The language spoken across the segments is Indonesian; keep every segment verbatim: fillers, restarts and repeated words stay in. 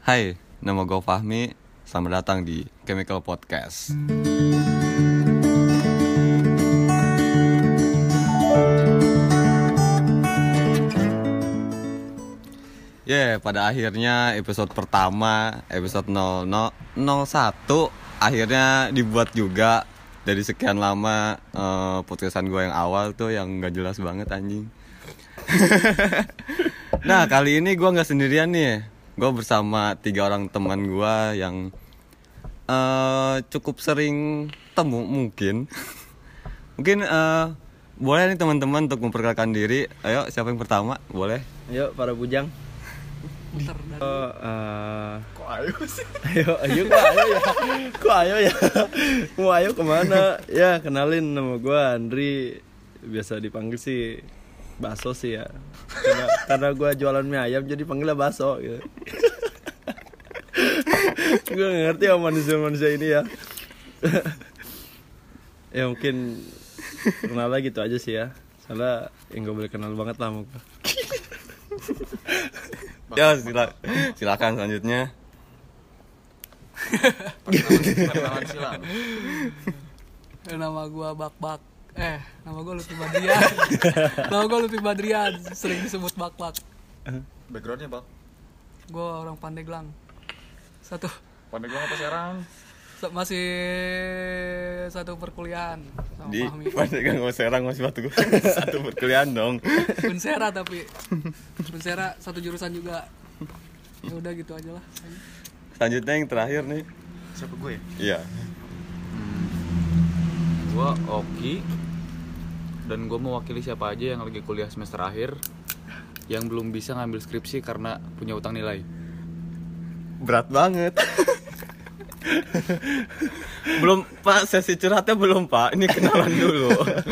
Hai, nama gue Fahmi. Selamat datang di Chemical Podcast. Ya, yeah, pada akhirnya episode pertama, episode nol nol nol satu akhirnya dibuat juga. Dari sekian lama uh, podcastan gue yang awal tuh yang gak jelas banget anjing. Nah, kali ini gue gak sendirian nih. Gue bersama tiga orang teman gue yang uh, cukup sering temu mungkin. Mungkin uh, boleh nih teman-teman untuk memperkenalkan diri. Ayo, siapa yang pertama? Boleh? Ayo para bujang. Bentar, dari... Oh, uh... kok ayo sih? Ayo, ayo, kok ayo ya? Kok ayo ya? Mau ayo kemana? Ya, kenalin nama gue Andri. Biasa dipanggil sih Baso sih ya. Karena, karena gue jualan mie ayam jadi panggilnya Baso gitu. Gue gak ngerti sama manusia-manusia ini ya. Ya mungkin kenal gitu aja sih ya. Soalnya yang gak boleh kenal banget lah sama gue. Ya, sila, silakan selanjutnya. Perkenalan silang. Nama gue Bak Bak. Eh, nama gue Lutfi Badrian. Nama gue Lutfi Badrian, sering disebut Bak Bak. Backgroundnya Bang? Gue orang Pandeglang. Satu. Pandeglang apa Serang? Masih satu perkuliahan sama Di Fahmi. Pandeglang sama Serang masih satu satu perkuliahan dong. Unsera tapi Unsera satu jurusan juga. Ya udah gitu aja lah. Selanjutnya yang terakhir nih. Siapa gue? Iya. Gue Oki. Dan gue mewakili siapa aja yang lagi kuliah semester akhir yang belum bisa ngambil skripsi karena punya utang nilai. Berat banget. Belum Pak, sesi curhatnya belum Pak. Ini kenalan dulu.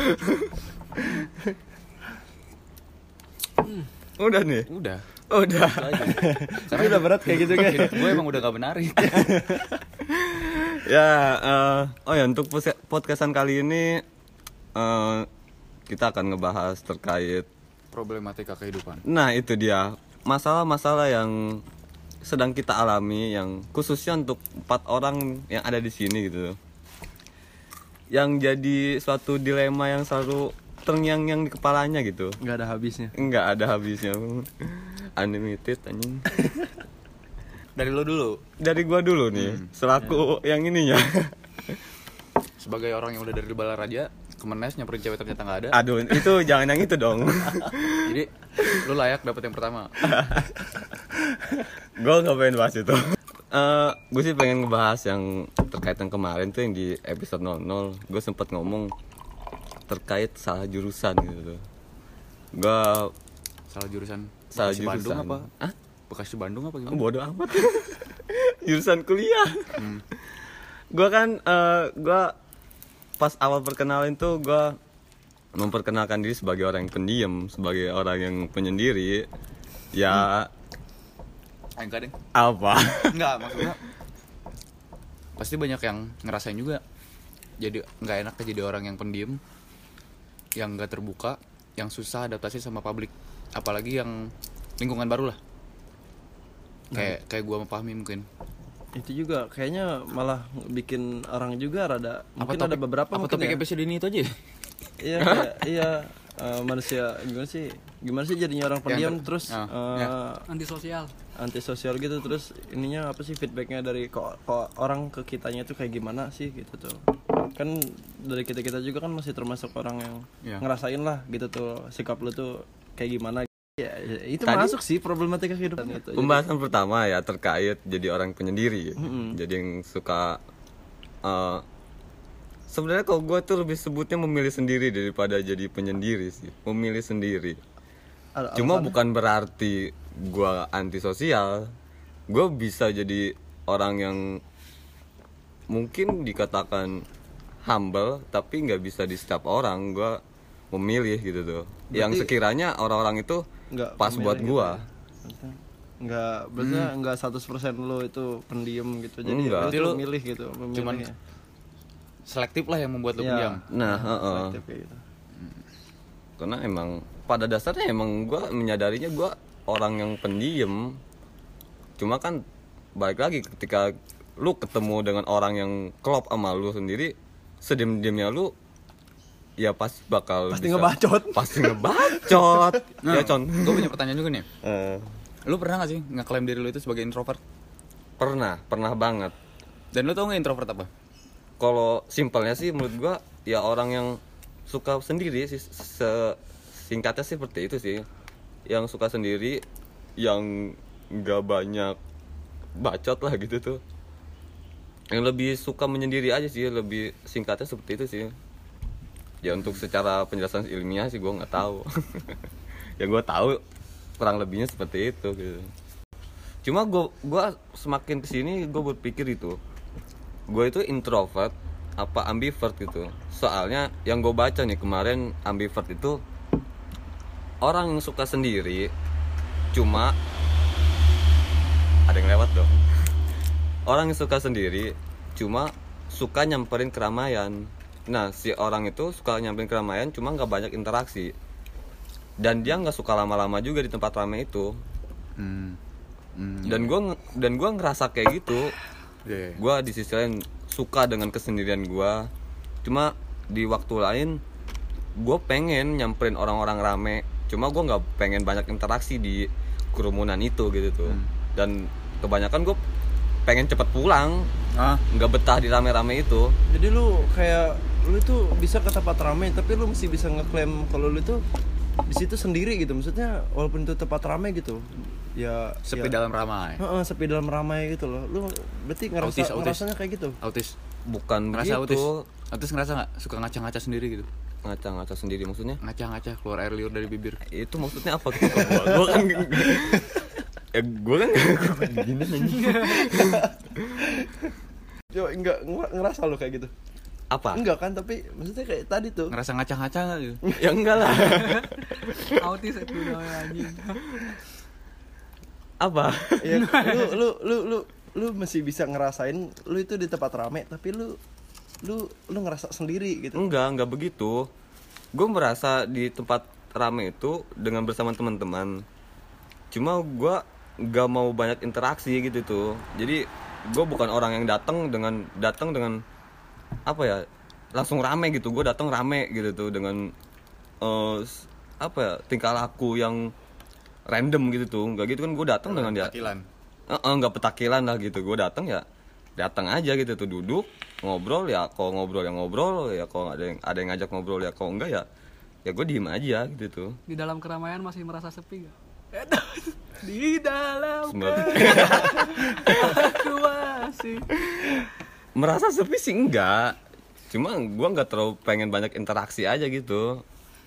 Udah nih. Udah. Udah. Karena udah berat kayak gitu kan. Hidup gue emang udah gak menarik. Ya, uh, oh ya untuk podcastan kali ini uh, kita akan ngebahas terkait Problematika kehidupan. Nah itu dia, masalah-masalah yang sedang kita alami, yang khususnya untuk empat orang yang ada di sini gitu, yang jadi suatu dilema yang selalu terngiang-ngiang di kepalanya gitu. Nggak ada habisnya. Nggak ada habisnya. Unlimited anjing. Dari lo dulu. Dari gua dulu nih, hmm. selaku ya. yang ininya. Sebagai orang yang udah dari Balaraja, Kemenes nyamperin cewek ternyata nggak ada. Aduh, itu jangan yang itu dong. Jadi lo layak dapet yang pertama. Gue nggak pengen bahas itu. Uh, gue sih pengen ngebahas yang terkait yang kemarin tuh yang di episode nol nol. Gue sempet ngomong terkait salah jurusan gitu. Gue salah jurusan. Salah Bekasi jurusan. Bandung apa? Hah? Bekasi Bandung apa gimana? Bodoh amat. Jurusan kuliah. Hmm. Gue kan, uh, gue pas awal perkenalan tuh gue memperkenalkan diri sebagai orang yang pendiam, sebagai orang yang penyendiri. Ya. Hmm. Enggak deh. Apa? Enggak, maksudnya pasti banyak yang ngerasain juga. Jadi nggak enak jadi orang yang pendiam, yang nggak terbuka, yang susah adaptasi sama publik, apalagi yang lingkungan baru lah. Kayak nah. kayak gua sama Fahmi mungkin. Itu juga kayaknya malah bikin orang juga rada apa mungkin topik, ada beberapa apa mungkin topik ya. episode ini itu aja. Iya kayak, iya uh, manusia gimana sih gimana sih jadinya orang pendiam ter- terus ya, uh, ya. Antisosial. Antisosial gitu, terus ininya apa sih feedbacknya dari kok, kok orang ke kitanya tuh kayak gimana sih gitu tuh. Kan dari kita-kita juga kan masih termasuk orang yang ya. ngerasain lah gitu tuh sikap lu tuh kayak gimana. Ya, itu tadi masuk sih problematika kehidupan itu. Pembahasan jadi, pertama ya terkait jadi orang penyendiri. Mm-hmm. Jadi yang suka uh, sebenarnya kalau gue tuh lebih sebutnya memilih sendiri daripada jadi penyendiri sih. Memilih sendiri. Al- Cuma bukan berarti gue antisosial. Gue bisa jadi orang yang mungkin dikatakan humble tapi nggak bisa di setiap orang. Gue memilih gitu tuh. Berarti yang sekiranya orang-orang itu nggak pas buat gitu gua. Ya? Nggak, berarti hmm. nggak seratus persen lo itu pendiam gitu. Jadi enggak. lo milih gitu, cuman selektif lah yang membuat lo ya. pendiam. Nah, heeh. Uh, gitu. Karena emang pada dasarnya emang gua menyadarinya gua orang yang pendiam. Cuma kan balik lagi ketika lu ketemu dengan orang yang klop sama lu sendiri, sediem-diemnya lu ya pasti bakal Pasti bisa- ngebacot. pasti ngebacot. Nah, Ya con. gue punya pertanyaan juga nih. Eh, Lu pernah gak sih ngeklaim diri lu itu sebagai introvert? pernah, pernah banget. Dan lu tau gak introvert apa? Kalau simpelnya sih menurut gua ya orang yang suka sendiri sih, se- singkatnya sih seperti itu sih. Yang suka sendiri, yang nggak banyak bacot lah gitu tuh. Yang lebih suka menyendiri aja sih, lebih singkatnya seperti itu sih. Ya untuk secara penjelasan ilmiah sih gua nggak tahu. Yang gua tahu kurang lebihnya seperti itu gitu. Cuma gua gua semakin kesini gua berpikir itu, gue itu introvert apa ambivert gitu. Soalnya yang gue baca nih kemarin, ambivert itu orang yang suka sendiri, cuma ada yang lewat dong. Orang yang suka sendiri cuma suka nyamperin keramaian. Nah si orang itu suka nyamperin keramaian cuma nggak banyak interaksi, dan dia nggak suka lama-lama juga di tempat ramai itu. Hmm. Hmm, Dan gue dan gue ngerasa kayak gitu. iya, iya. Gue di sisi lain suka dengan kesendirian gue, cuma di waktu lain gue pengen nyamperin orang-orang rame, cuma gue nggak pengen banyak interaksi di kerumunan itu gitu tuh. Hmm. Dan kebanyakan gue pengen cepet pulang, Ah, nggak betah di rame-rame itu. Jadi lu kayak lu itu bisa ke tempat ramai tapi lu masih bisa ngeklaim kalau lu itu di situ sendiri gitu. Maksudnya walaupun itu tempat ramai gitu. Ya sepi ya, dalam ramai. Heeh, sepi dalam ramai gitu loh. Lu berarti ngerasa Autis, autis. ngerasanya kayak gitu. Autis. Bukan Ngerasa autis. begitu. Autis ngerasa gak? Suka ngaca-ngaca sendiri gitu. Ngaca-ngaca sendiri maksudnya? Ngaca-ngaca keluar air liur dari bibir. Itu maksudnya apa gitu? Gue kan ya gue kan gak gini anjing. Coba enggak nger- ngerasa lu kayak gitu. Apa? Enggak kan, tapi maksudnya kayak tadi tuh. Ngerasa ngaca-ngaca gak gitu? Ya enggak lah. Autis itu namanya anjing. Apa? Ya, lu lu lu lu lu masih bisa ngerasain lu itu di tempat ramai tapi lu lu lu ngerasa sendiri gitu. Enggak, enggak begitu. Gue merasa di tempat rame itu dengan bersama teman-teman. Cuma gue nggak mau banyak interaksi gitu tuh. Jadi gue bukan orang yang datang dengan datang dengan apa ya, langsung rame gitu. Gue datang rame gitu tuh dengan eh, s- apa ya, tingkah laku yang random gitu tuh. Nggak gitu kan, gue datang dengan dia. Petakilan. Heeh, nggak petakilan lah gitu. Gue datang ya datang aja gitu tuh, duduk ngobrol ya, kalau ngobrol yang ngobrol ya, kalau ada yang ada yang ngajak ngobrol ya, kalau enggak ya ya gue diem aja gitu tuh. Di dalam keramaian masih merasa sepi gak? Di dalam Sebenarnya aku masih. merasa sepi sih enggak, cuma gue nggak terlalu pengen banyak interaksi aja gitu,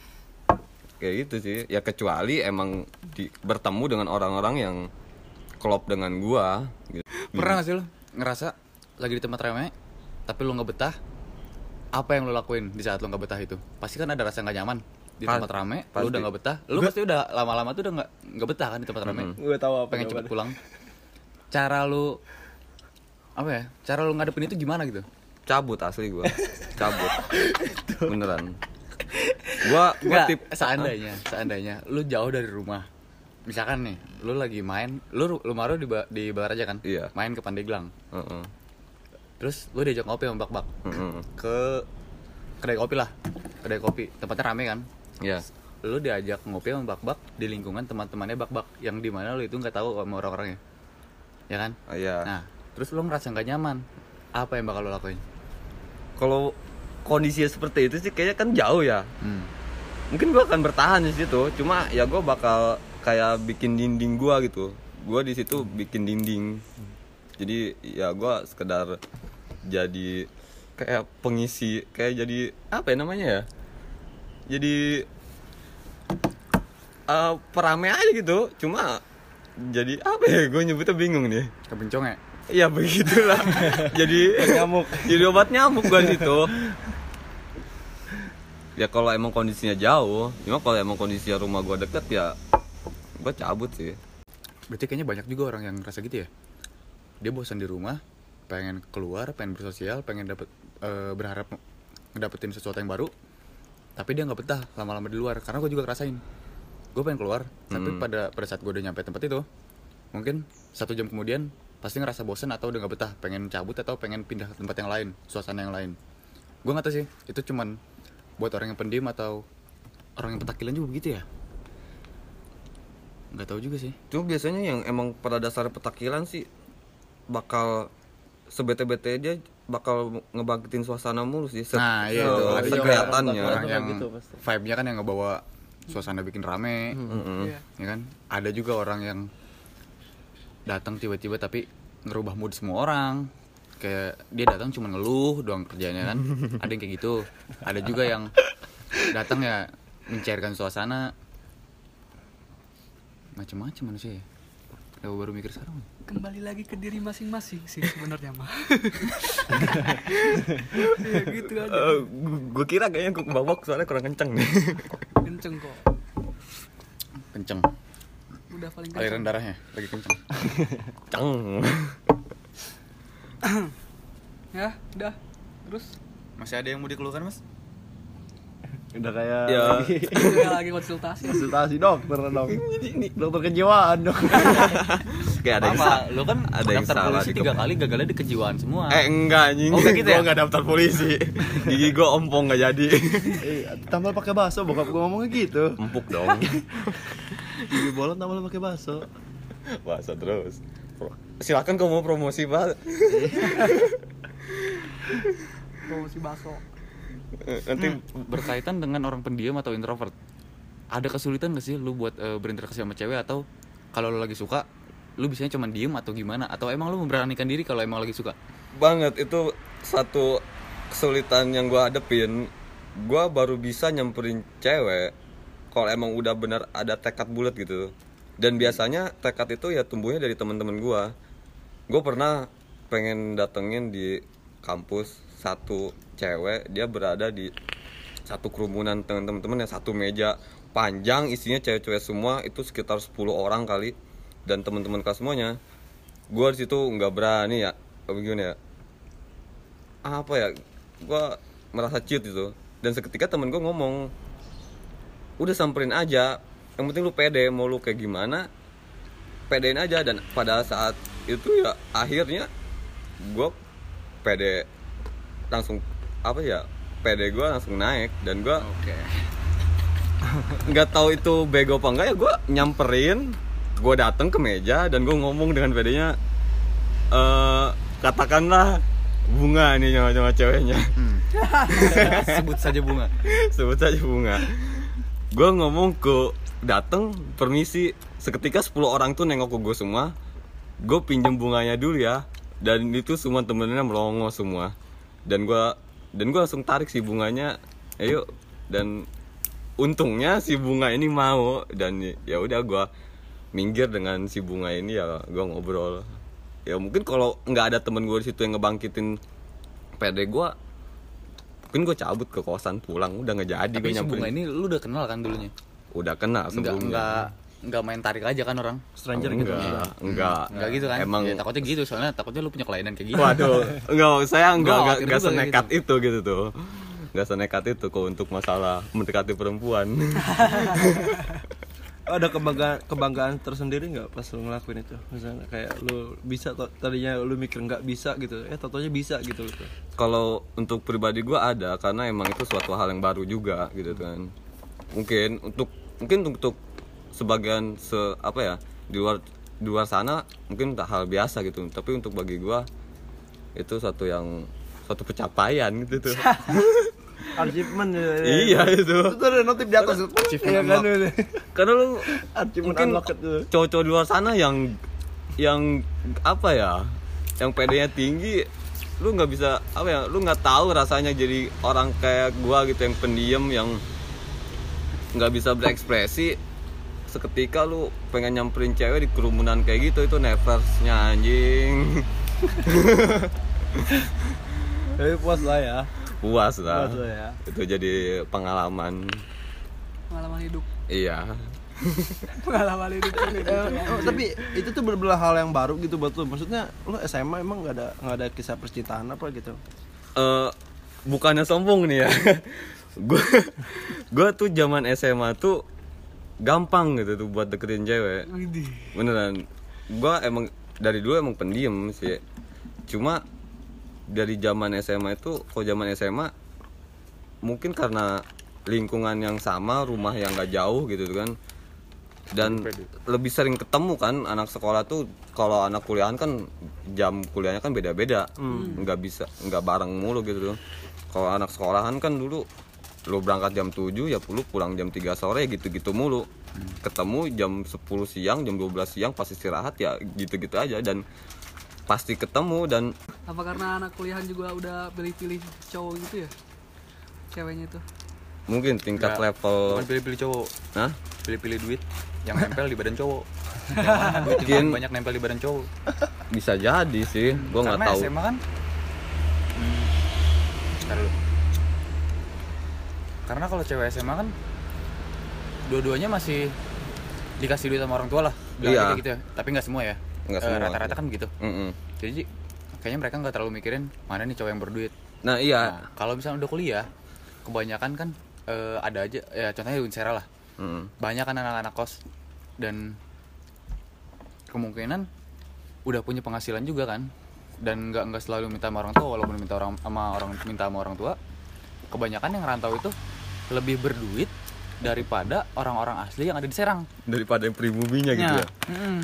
kayak gitu sih ya, kecuali emang di, bertemu dengan orang-orang yang klop dengan gue gitu. Pernah gak sih lu ngerasa lagi di tempat ramai tapi lu nggak betah? Apa yang lu lakuin di saat lu nggak betah itu? Pasti kan ada rasa nggak nyaman di Pas- tempat ramai. pasti. Lu udah nggak betah. Lu pasti udah lama-lama tuh udah nggak nggak betah kan di tempat ramai. Gue tahu apa Pengen cepet jawabannya. pulang. Cara lu apa ya? Cara lu ngadepin itu gimana gitu? Cabut asli gue, cabut beneran. Gue gue Nggak, tip seandainya, seandainya lu jauh dari rumah. Misalkan nih, lu lagi main, lu lu maru di ba- di bar aja kan? Iya. Main ke Pandeglang. Heeh, Terus lu diajak ngopi sama Bak-Bak heeh. ke kedai kopi lah. Kedai kopi, tempatnya rame kan? Ya, Lu diajak ngopi sama Bak-Bak di lingkungan teman-temannya Bak-Bak yang dimana lu itu nggak tahu sama orang-orangnya. Ya kan? oh, ya. Nah, terus lu ngerasa nggak nyaman. Apa yang bakal lu lakuin? Kalau kondisinya seperti itu sih kayaknya kan jauh ya. Hmm. Mungkin gue akan bertahan di situ, cuma ya gue bakal kayak bikin dinding gue gitu. Gue di situ bikin dinding. Jadi ya gue sekedar jadi kayak pengisi, kayak jadi apa ya namanya ya? Jadi eh peramai aja gitu. Cuma jadi apa ya? Gue nyebutnya bingung nih. Kebencong ya? Iya begitulah. Jadi Nyamuk. jadi obat nyamuk gua di situ. Ya kalau emang kondisinya jauh, cuma kalau emang kondisinya rumah gua deket ya gua cabut sih. Berarti kayaknya banyak juga orang yang ngerasa gitu ya. Dia bosan di rumah, pengen keluar, pengen bersosial, pengen dapet eh, berharap ngedapetin sesuatu yang baru. Tapi dia nggak betah lama-lama di luar. Karena gue juga ngerasain. Gue pengen keluar, tapi Hmm. pada pada saat gue udah nyampe tempat itu, mungkin satu jam kemudian pasti ngerasa bosen atau udah nggak betah, pengen cabut atau pengen pindah ke tempat yang lain, suasana yang lain. Gue nggak tahu sih itu cuman buat orang yang pendiam atau orang yang petakilan juga begitu ya, nggak tahu juga sih. Cuma biasanya yang emang pada dasar petakilan sih bakal sebete-bete aja bakal ngebangkitin suasana mulu sih. Set, Nah iya gitu, itu ada juga kelihatannya. orang yang gitu pasti. vibe-nya kan yang ngebawa suasana bikin rame, Mm-mm. Iya. ya kan. Ada juga orang yang datang tiba-tiba tapi ngerubah mood semua orang, kayak dia datang cuma ngeluh doang kerjanya kan. Ada yang kayak gitu. Ada juga yang datang ya mencairkan suasana, macam-macam manusia ya. Aku baru mikir sekarang. Kembali lagi ke diri masing-masing sih sebenarnya mah. Ya gitu aja. Uh, gue kira kayaknya gue kebabak soalnya kurang kenceng nih. Kenceng kok. Kenceng. Udah paling Aliran kenceng. darahnya lagi kenceng. Ceng. Ya, udah. Terus Masih ada yang mau dikeluhkan, Mas? Udah kayak Ya. udah lagi konsultasi. konsultasi dokter dong. Dokter kejiwaan dong. Kayak ada yang Apa? sa- Lu kan ada yang daftar salah polisi di tiga kepala. kali gagalnya di kejiwaan semua. Eh enggak anjing. Oh, enggak gitu ya? Gue enggak daftar polisi. Gigi gue ompong enggak jadi. Eh, tampal pakai bakso, bokap gua ngomongnya gitu. Empuk dong. Gigi bolong tampal pakai bakso. Bahasa terus. Pro- Silakan kamu mau promosi, Pak. Promosi bakso. Eh, Nanti Berkaitan dengan orang pendiam atau introvert, ada kesulitan gak sih lu buat uh, berinteraksi sama cewek, atau kalau lu lagi suka lu biasanya cuma diem atau gimana, atau emang lu memberanikan diri kalau emang lagi suka? banget itu satu kesulitan yang gue hadepin. Gue baru bisa nyamperin cewek kalau emang udah benar ada tekad bulat gitu. Dan biasanya tekad itu ya tumbuhnya dari teman-teman gue. Gue pernah pengen datengin di kampus satu cewek, dia berada di satu kerumunan teman-teman yang satu meja panjang isinya cewek-cewek semua, itu sekitar sepuluh orang kali, dan teman-teman kelas semuanya. Gue di situ nggak berani ya, begini ya, apa ya, gue merasa ciut gitu. Dan seketika temen gue ngomong, udah samperin aja, yang penting lu pede, mau lu kayak gimana pedein aja. Dan pada saat itu ya akhirnya gue pede, langsung apa ya, pede gue langsung naik. Dan gue Oke. nggak tahu itu bego apa enggak ya, gue nyamperin, gue datang ke meja dan gue ngomong dengan pedenya, eh katakanlah Bunga nih sama, sama ceweknya. Hmm. Sebut saja Bunga. Sebut saja Bunga. Gue ngomong ke, dateng, permisi. Seketika sepuluh orang tuh nengok ke gue semua. Gue pinjem bunganya dulu ya. Dan itu semua temennya melongo semua. Dan gue dan gue langsung tarik si bunganya, ayo. Dan untungnya si Bunga ini mau. Dan ya udah gue minggir dengan si Bunga ini, ya gue ngobrol. Ya mungkin kalau nggak ada temen gue di situ yang ngebangkitin pede gue, mungkin gue cabut ke kosan pulang, udah nggak jadi. Tapi Gue si Bunga nyamperin. ini lu udah kenal kan dulunya? Udah kenal Enggak, sebelumnya. enggak, enggak main tarik aja kan orang. Stranger gitu. Enggak, enggak. Enggak gitu kan? Emang Ya, takutnya gitu, soalnya takutnya lu punya kelainan kayak gitu. waduh, enggak, saya enggak Gua enggak, khawatir enggak juga senekat itu gitu tuh. Enggak senekat itu kok untuk masalah mendekati perempuan. Ada kebanggaan kebanggaan tersendiri nggak pas lu ngelakuin itu? Misalnya kayak lu bisa to- tadinya lu mikir nggak bisa gitu, eh totonya bisa gitu loh. Kalau untuk pribadi gue ada, karena emang itu suatu hal yang baru juga gitu kan. Mungkin untuk mungkin untuk sebagian se apa ya, di luar di luar sana mungkin tak hal biasa gitu, tapi untuk bagi gue itu satu yang suatu pencapaian gitu tuh. Achievement ya. Iya itu. Itu ada notif di atas. Iya kan. Karena lu Achievement mungkin unlocked tuh. cowok-cowok di luar sana yang yang apa ya, yang pedenya tinggi, lu nggak bisa apa ya, lu nggak tahu rasanya jadi orang kayak gua gitu yang pendiam, yang nggak bisa berekspresi. Seketika lu pengen nyamperin cewek di kerumunan kayak gitu, itu neversnya anjing. Tapi puas lah ya. Puas lah. Puas lah ya. Itu jadi pengalaman. Pengalaman hidup. Iya. Pengalaman hidup. Eh, oh, tapi itu tuh bener-bener hal yang baru gitu buat lu. Maksudnya lu S M A emang nggak ada nggak ada kisah percintaan apa gitu? Eh, bukannya sombong nih ya. Gue gue tuh zaman S M A tuh gampang gitu tuh buat deketin cewek. Widih. Beneran. Gue emang dari dulu emang pendiam sih. Cuma dari zaman S M A itu, kalau zaman S M A mungkin karena lingkungan yang sama, rumah yang gak jauh gitu kan, dan lebih sering ketemu kan anak sekolah tuh. Kalau anak kuliahan kan jam kuliahnya kan beda-beda, nggak hmm. bisa nggak bareng mulu gitu tuh. Kalau anak sekolahan kan dulu lo berangkat jam tujuh ya pulang pulang jam tiga sore gitu-gitu mulu. Ketemu jam sepuluh siang, jam dua belas siang pas istirahat ya gitu-gitu aja, dan pasti ketemu. Dan apa karena anak kuliahan juga udah pilih-pilih cowok gitu ya ceweknya tuh? Mungkin tingkat ya, level bukan pilih-pilih cowok. Hah? Pilih-pilih duit yang nempel di badan cowok. Mungkin banyak nempel di badan cowok. Bisa jadi sih, gua nggak tahu. Karena S M A kan hmm, dulu. Karena kalau cewek S M A kan dua-duanya masih dikasih duit sama orang tua lah, iya. Kayak gitu ya. Tapi nggak semua ya. Nggak e, semua. Rata-rata kan begitu. Mm-mm. Jadi kayaknya mereka nggak terlalu mikirin mana nih cowok yang berduit. Nah iya. Nah, kalau misalnya udah kuliah, kebanyakan kan e, ada aja ya, contohnya Unsera lah. Mm-mm. Banyak kan anak-anak kos dan kemungkinan udah punya penghasilan juga kan, dan nggak nggak selalu minta sama orang tua. Walaupun minta orang sama orang minta sama orang tua, kebanyakan yang rantau itu lebih berduit daripada orang-orang asli yang ada di Serang, daripada yang pribuminya gitu ya. Mm-hmm.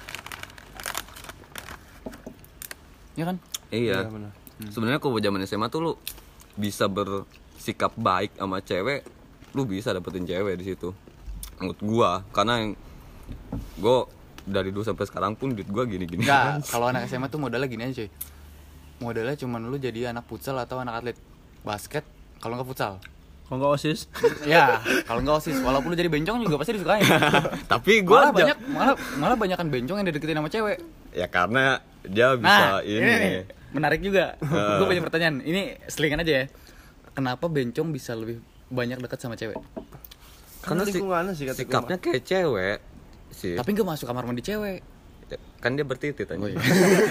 Ya kan? Iya. Iya, benar. Hmm. Sebenarnya kalau zaman S M A tuh lu bisa bersikap baik sama cewek, lu bisa dapetin cewek di situ. Menurut gua, karena yang gua dari dulu sampai sekarang pun duit gua gini-gini. Enggak, kalau anak S M A tuh modalnya gini aja, cuy. Modalnya cuma lu jadi anak futsal atau anak atlet basket, kalau enggak futsal. Kalau nggak OSIS? Ya, kalau nggak OSIS, walaupun lu jadi bencong juga pasti disukain. Tapi gua malah banyak malah malah banyakan bencong yang dideketin sama cewek. Ya karena dia bisa Nah, ini. ini nih, menarik juga. Uh. Gue punya pertanyaan. Ini selingan aja ya. Kenapa bencong bisa lebih banyak dekat sama cewek? Karena Karena lingkungannya sih kata sikapnya kayak cewek sih. Tapi nggak masuk kamar mandi cewek. Kan dia bertitit aja. Oh, iya.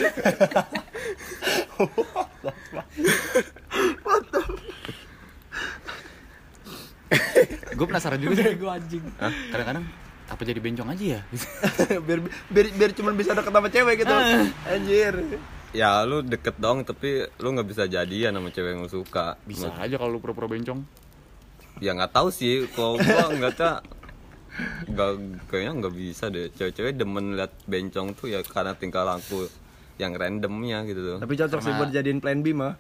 Gue penasaran juga sih. Gue anjing. Hah? Kadang-kadang apa jadi bencong aja ya? biar biar biar cuma bisa deket sama cewek gitu. Anjir. Ya lu deket dong, tapi lu nggak bisa jadian sama cewek yang lu suka. Bisa aja kalau lu pura-pura bencong. Ya nggak tahu sih, kalau gua nggak tak nggak kayaknya nggak bisa deh. Cewek-cewek demen liat bencong tuh ya karena tingkah laku yang randomnya gitu tuh. Tapi cocok sih Karena- buat jadiin plan B mah.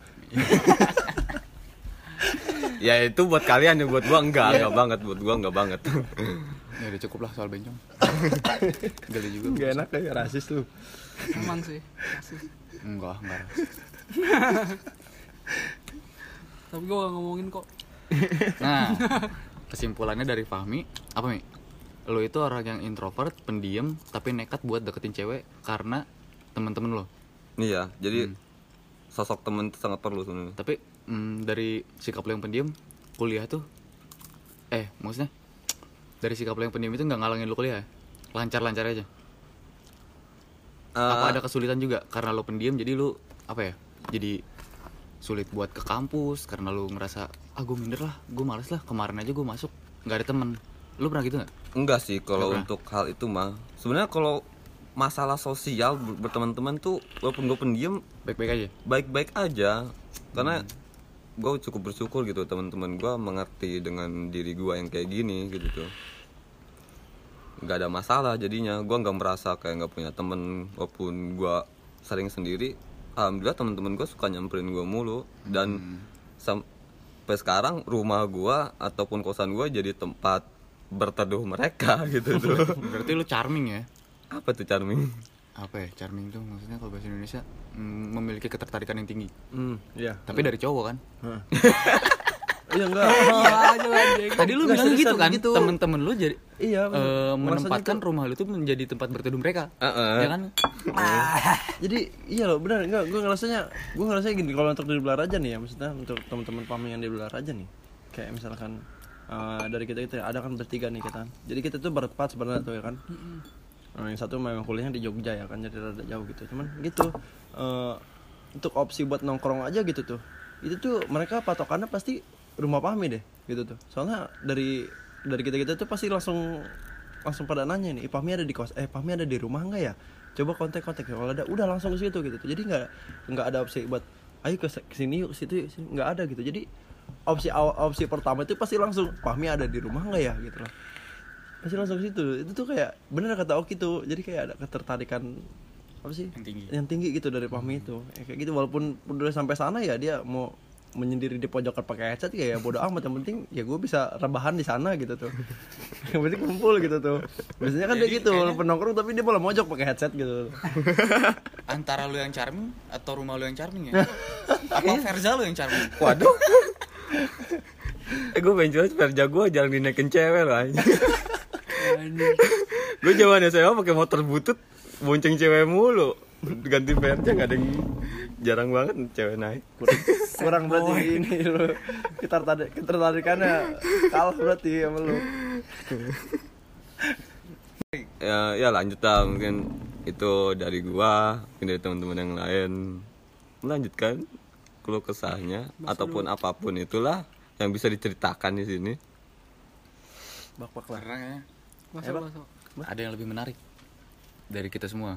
Ya itu buat kalian ya, buat gua enggak, enggak banget, buat gua enggak banget. Ya udah cukup lah soal bencong. Gali juga. Gak enak ya, rasis tuh. Emang sih. Rasis. Enggak, enggak. Tapi gue gak ngomongin kok. Nah, kesimpulannya dari Fahmi, apa Mi? Lo itu orang yang introvert, pendiam, tapi nekat buat deketin cewek karena teman-teman lo. Iya, jadi Hmm. sosok temen itu sangat perlu sebenarnya. Tapi mm, dari sikap lo yang pendiam, kuliah tuh, eh maksudnya dari sikap lo yang pendiam itu nggak ngalangin lo kuliah, ya? Lancar-lancar aja. Apa Uh, ada kesulitan juga karena lo pendiam, jadi lo apa ya? Jadi sulit buat ke kampus karena lo ngerasa ah gue minder lah, gue males lah, kemarin aja gue masuk nggak ada temen. Lo pernah gitu nggak? Enggak sih kalau Nggak untuk hal itu mah. Sebenarnya kalau masalah sosial ber- berteman-teman tuh walaupun gue pendiam Baik-baik aja. baik-baik aja, karena gue cukup bersyukur gitu teman-teman gue mengerti dengan diri gue yang kayak gini gitu tuh. Nggak ada masalah jadinya, gue nggak merasa kayak nggak punya temen. Walaupun gue sering sendiri, alhamdulillah teman-teman gue suka nyamperin gue mulu. Dan Hmm. sampai sekarang rumah gue ataupun kosan gue jadi tempat berteduh mereka gitu tuh. Berarti lo charming ya? Apa tuh charming? Apa ya charming tuh maksudnya kalau bahasa Indonesia mm, memiliki ketertarikan yang tinggi, Hmm, iya. tapi dari cowok kan. Iya enggak. aja anjing. Tadi lu Nggak bilang gitu seriusan kan, gitu. temen-temen lu jadi Iya, eh, maksudnya menempatkan tuh- rumah lu tuh menjadi tempat berteduh mereka. Heeh. Ya kan? Jadi iya loh benar, enggak gue ngerasanya gue ngerasanya gini, kalau untuk di Belaraja nih ya, maksudnya untuk teman-teman paming yang di Belaraja nih, kayak misalkan eh, dari kita itu ada kan bertiga nih kita, jadi kita tuh berempat sebenarnya tuh ya kan. Nah, yang satu memang kuliahnya di Jogja ya kan, jadi rada jauh gitu, cuman gitu eh, untuk opsi buat nongkrong aja gitu tuh, itu tuh mereka patokannya pasti rumah Pahmi deh gitu tuh, soalnya dari dari kita kita tuh pasti langsung langsung pada nanya nih, eh Pahmi ada di kos, eh Pahmi ada di rumah nggak ya, coba kontak-kontak, kalau ada udah langsung ke situ gitu. Jadi nggak nggak ada opsi buat ayo ke sini yuk, ke situ yuk, nggak ada gitu. Jadi opsi opsi pertama itu pasti langsung Fahmi ada di rumah nggak ya gitu loh, pasti langsung ke situ. Itu tuh kayak bener kata Oki tuh, jadi kayak ada ketertarikan apa sih yang tinggi yang tinggi gitu dari Fahmi itu ya, kayak gitu. Walaupun udah sampai sana ya dia mau menyendiri di pojokan pakai headset ya, ya bodo amat, yang penting ya gue bisa rebahan di sana gitu tuh. Yang penting kumpul gitu tuh. Biasanya kan dia gitu kayaknya... penongkrong tapi dia malah mojok pakai headset gitu. Antara lu yang charming atau rumah lu yang charming ya? Apa Verza lu yang charming? Waduh. Eh gue pengen jelas Verza gue jarang dinaikin cewek loh anjing. Gue zaman S M A pakai motor butut bonceng cewek mulu. Ganti Verza enggak ada yang jarang banget cewek naik. Kurang, kurang berarti ini lu. Ketertarik ketertarikannya kalah berarti sama lu. Ya, ya lanjut lah, mungkin itu dari gua, mungkin dari teman-teman yang lain. Melanjutkan keluh kesahnya ataupun dulu. Apapun itulah yang bisa diceritakan di sini. Bak-bak lah. Karena ya, masuk, eh, masuk. ada yang lebih menarik dari kita semua.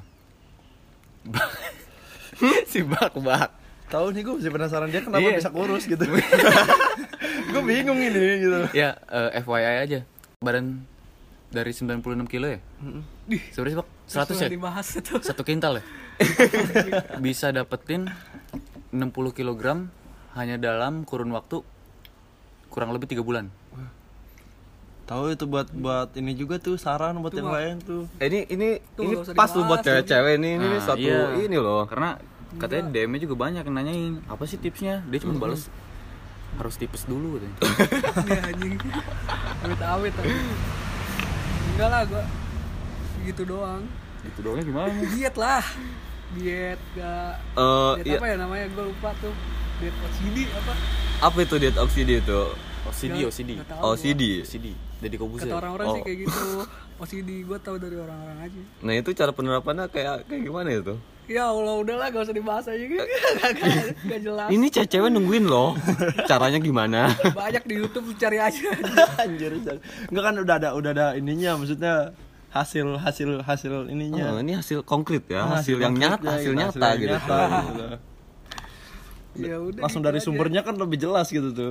Si bak-bak. Tahu nih gue masih penasaran dia kenapa Iya. bisa kurus gitu. Gue bingung ini gitu. Ya, uh, F Y I aja. Badan dari sembilan puluh enam kilo ya? Dih, Seberapa sih, Bak? seratus ya? dibahas itu. Satu kintal ya? Bisa dapetin enam puluh kilogram hanya dalam kurun waktu kurang lebih tiga bulan. Tahu itu buat buat ini juga tuh saran buat Tuh, yang Mak. lain tuh. Eh, ini ini Tuh, ini nggak usah pas lu buat dibahas, cewek-cewek ini ini Nah, satu iya. ini loh. Karena katanya D M-nya juga banyak yang nanyain apa sih tipsnya. Dia cuma balas harus tipes dulu katanya. Dia anjing. Awet-awet anjing. Enggak lah gua gitu doang. Itu doangnya gimana? Diet lah. Diet gak Eh, diet iya. apa ya namanya, gua lupa tuh. Diet O C D apa? Apa itu diet O C D itu? O C D, Nggak- O C D. nggak tahu O C D. O C D. Jadi Kobuzer. Kata orang-orang sih Oh. kayak gitu. O C D gua tahu dari orang-orang aja. Nah, itu cara penerapannya kayak kayak gimana itu? Ya Allah, udahlah gak usah dibahas aja gitu. Gak jelas. Ini cewek nungguin loh. Caranya gimana? Banyak di YouTube, lu cari aja. Anjir. Enggak kan udah ada udah ada ininya, maksudnya hasil hasil hasil ininya. Oh, ini hasil konkret ya, Ah, hasil yang konkret nyata, ya, hasil gitu, nyata yang gitu. nyata gitu. Ya udah. Langsung gitu dari aja. sumbernya kan lebih jelas gitu tuh.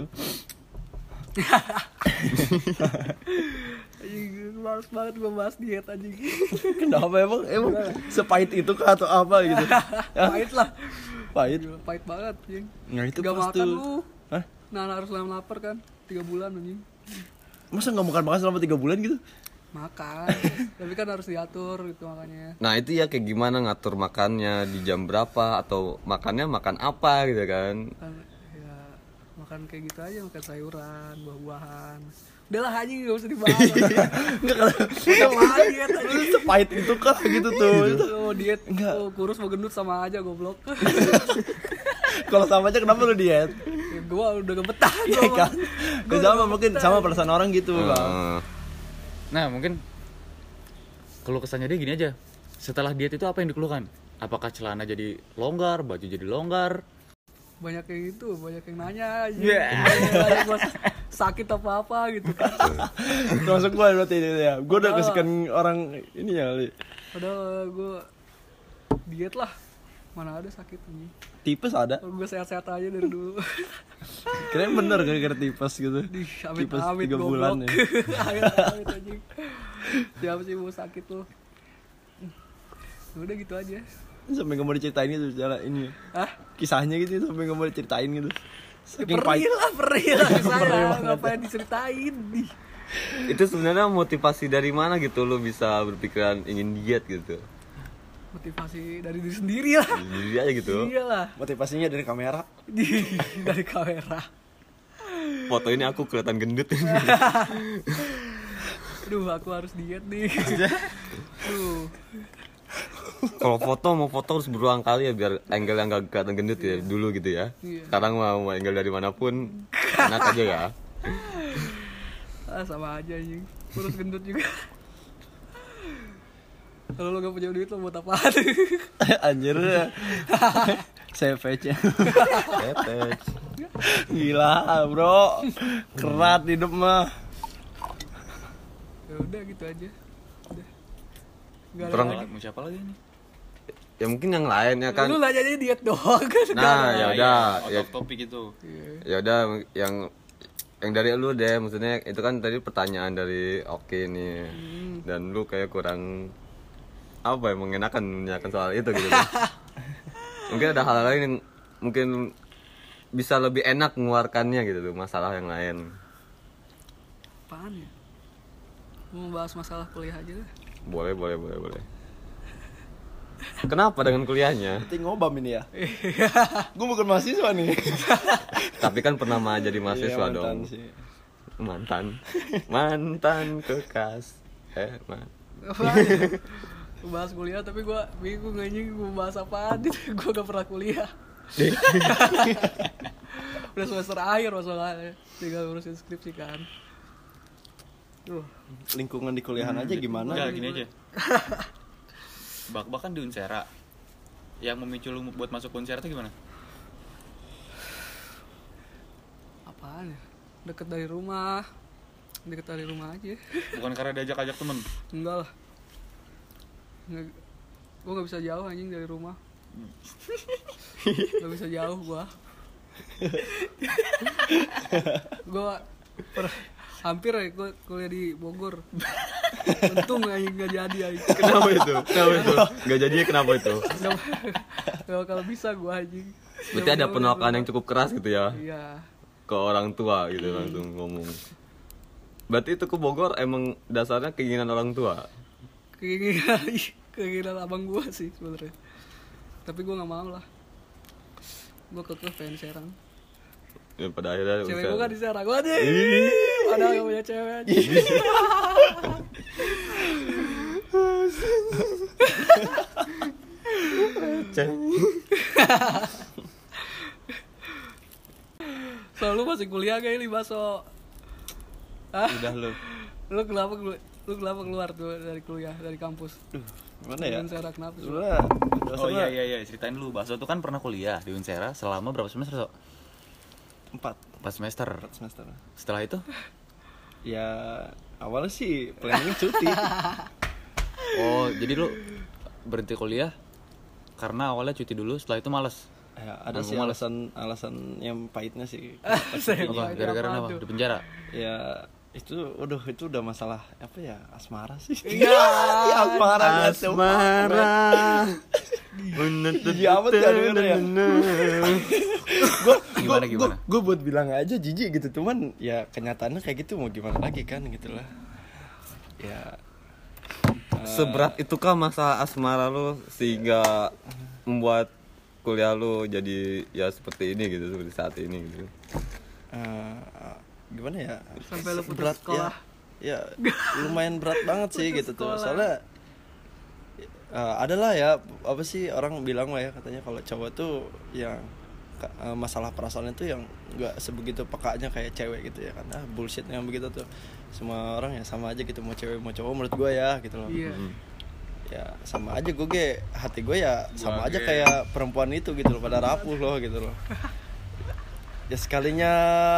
Anjing, males banget gue bahas diet anjing. Kenapa emang emang sepahit itu kah atau apa gitu? Pahit lah. Pahit. Gila, pahit banget anjing. Nah itu Gak pas makan tuh. lu. Hah? Nah, harus lama lapar kan. Tiga bulan anjing. Masa nggak makan makan selama tiga bulan gitu? Makan. Tapi kan harus diatur gitu makanya. Nah, itu ya kayak gimana ngatur makannya di jam berapa atau makannya makan apa gitu kan. Kan ya makan kayak gitu aja, makan sayuran, buah-buahan. Udahlah anjing, gak usah dibahas. Enggak kalau Udah mah diet anjing. sepahit itu kah gitu tuh. Oh, diet. Enggak. Oh, kurus mau gendut sama aja goblok. Kalau sama aja kenapa lu diet? Ya, gua udah gak betah. Iya gua kan? mah. Gak sama mungkin sama perasaan orang gitu, Bang. Eh, Nah, mungkin kalau kesannya dia gini aja. Setelah diet itu apa yang dikeluhkan? Apakah celana jadi longgar, baju jadi longgar? Banyak yang itu, banyak yang nanya aja. Yeah. Banyak gua sakit apa apa gitu kan. Termasuk gue berarti ini ya. Gue udah kesukaan orang ini ya. Li. Padahal gue diet lah, mana ada sakit ini. Tipes ada. Gue sehat-sehat aja dari dulu. Kirain bener gara-gara tipes gitu. Di Tipes amit-amit tiga bulan goblok. ya. Amit-amit anjing. Siapa sih mau sakit tuh? Udah gitu aja. Sampai gak mau diceritain gitu secara ini. Hah? Kisahnya gitu sampai gak mau diceritain gitu. Ya, Saking perih pahit. lah, perih lah Perih saya. banget. Ngapain diceritain? Ih. itu sebenarnya motivasi dari mana gitu lo bisa berpikiran ingin diet gitu? Motivasi dari diri sendiri lah. Jadi aja gitu. Iyalah. Motivasinya dari kamera. Dari kamera. Foto ini aku kelihatan gendut. Aduh, aku harus diet nih. Aduh. Kalau foto mau foto harus berulang kali ya biar angle yang gak kelihatan gendut ya dulu gitu ya. Iya. Sekarang mau angle dari manapun enak aja ya. Ah, sama aja anjing. Kurus gendut juga. Kalau lo gak punya duit lo buat apaan? Anjir. Savage ya. Tetes. Gila, Bro. Kerat hidup mah. Ya udah gitu aja. Udah. Gak ada Terang lagi. Mau siapa lagi nih? ya mungkin yang lain ya kan. Lu nanyanya diet doang kan. Nah, ya udah, ya, ya, topik itu. ya udah yang yang dari lu deh, maksudnya itu kan tadi pertanyaan dari Oki nih. Hmm. Dan lu kayak kurang apa ya, mengenakan menanyakan soal itu gitu. Mungkin ada hal lain yang mungkin bisa lebih enak mengeluarkannya gitu tuh, masalah yang lain. Apaan ya? Mau bahas masalah kuliah aja lah. Boleh, boleh, boleh, boleh. Kenapa dengan kuliahnya? Penting ngobam ini ya. Gue bukan mahasiswa nih. Tapi kan pernah mah jadi mahasiswa iya, mantan dong. Sih. Mantan. Mantan kekas. Eh, man. Gue bahas kuliah tapi gue bingung anjing gue bahas apaan. Gue gak pernah kuliah. Udah semester akhir masalahnya. Tinggal ngurusin skripsi kan. Duh, lingkungan di kuliahan aja gimana? Enggak, gini aja. Bak-bak kan di Unsera. Yang memicu lu buat masuk Unsera itu gimana? Apaan ya? Deket dari rumah. Deket dari rumah aja. Bukan karena diajak-ajak temen? Enggak lah. Nggak, gue gak bisa jauh anjing dari rumah. Gak bisa jauh gue. Gue per, hampir ya gue kuliah di Bogor. Untung anjing gak jadi anjing. Kenapa itu? Kenapa itu? Gak jadi kenapa itu? Gak, gak bakal bisa gue anjing. Berarti ada penolakan yang cukup keras gitu ya? Iya. Ke orang tua gitu hmm. langsung ngomong. Berarti itu ke Bogor emang dasarnya keinginan orang tua? Keinginan, keinginan abang gue sih sebenarnya. Tapi gue nggak mau lah. Gue kekeh pengen Serang. Ya, pada akhirnya cewek bisa... gue kan di Serang. Gue nih. Padahal gak punya cewek aja. So lu masih kuliah kayak ini Baso? Hah? Udah lu. Lu kenapa lu, lu kenapa keluar tuh dari kuliah, dari kampus? Duh, gimana ya? Unsera kenapa? Udah. Oh iya iya iya, ceritain dulu. Baso tuh kan pernah kuliah di Unsera selama berapa semester, So? Empat. Empat semester. Empat semester. Setelah itu? Ya awalnya sih planning cuti. Oh, jadi lu berhenti kuliah karena awalnya cuti dulu, setelah itu malas. Ya, ada sih alasan alasan yang pahitnya sih. Apa? Gara-gara apa? Di penjara? Ya itu, waduh itu udah masalah apa ya, asmara sih. Iya, asmara. Asmara. Jijik amat kan ya. Gue gimana gimana? Gue buat bilang aja jijik gitu, cuman ya kenyataannya kayak gitu, mau gimana lagi kan gitulah. Ya. Seberat itukah masalah asmara lu sehingga membuat kuliah lu jadi ya seperti ini gitu, seperti saat ini gitu? Uh, gimana ya? Sampai lu putus berat, sekolah. Ya, ya lumayan berat banget sih gitu tuh. Soalnya uh, adalah ya apa sih orang bilang lah ya, katanya kalau cowok tuh yang uh, masalah perasaan itu yang nggak sebegitu pekanya kayak cewek gitu ya kan. Ah bullshit yang begitu tuh. Semua orang ya sama aja gitu, mau cewek mau cowok menurut gue ya gitu loh. Iya. Ya sama aja gue ge hati gue ya sama aja kayak perempuan itu gitu loh, pada rapuh loh gitu loh. Ya sekalinya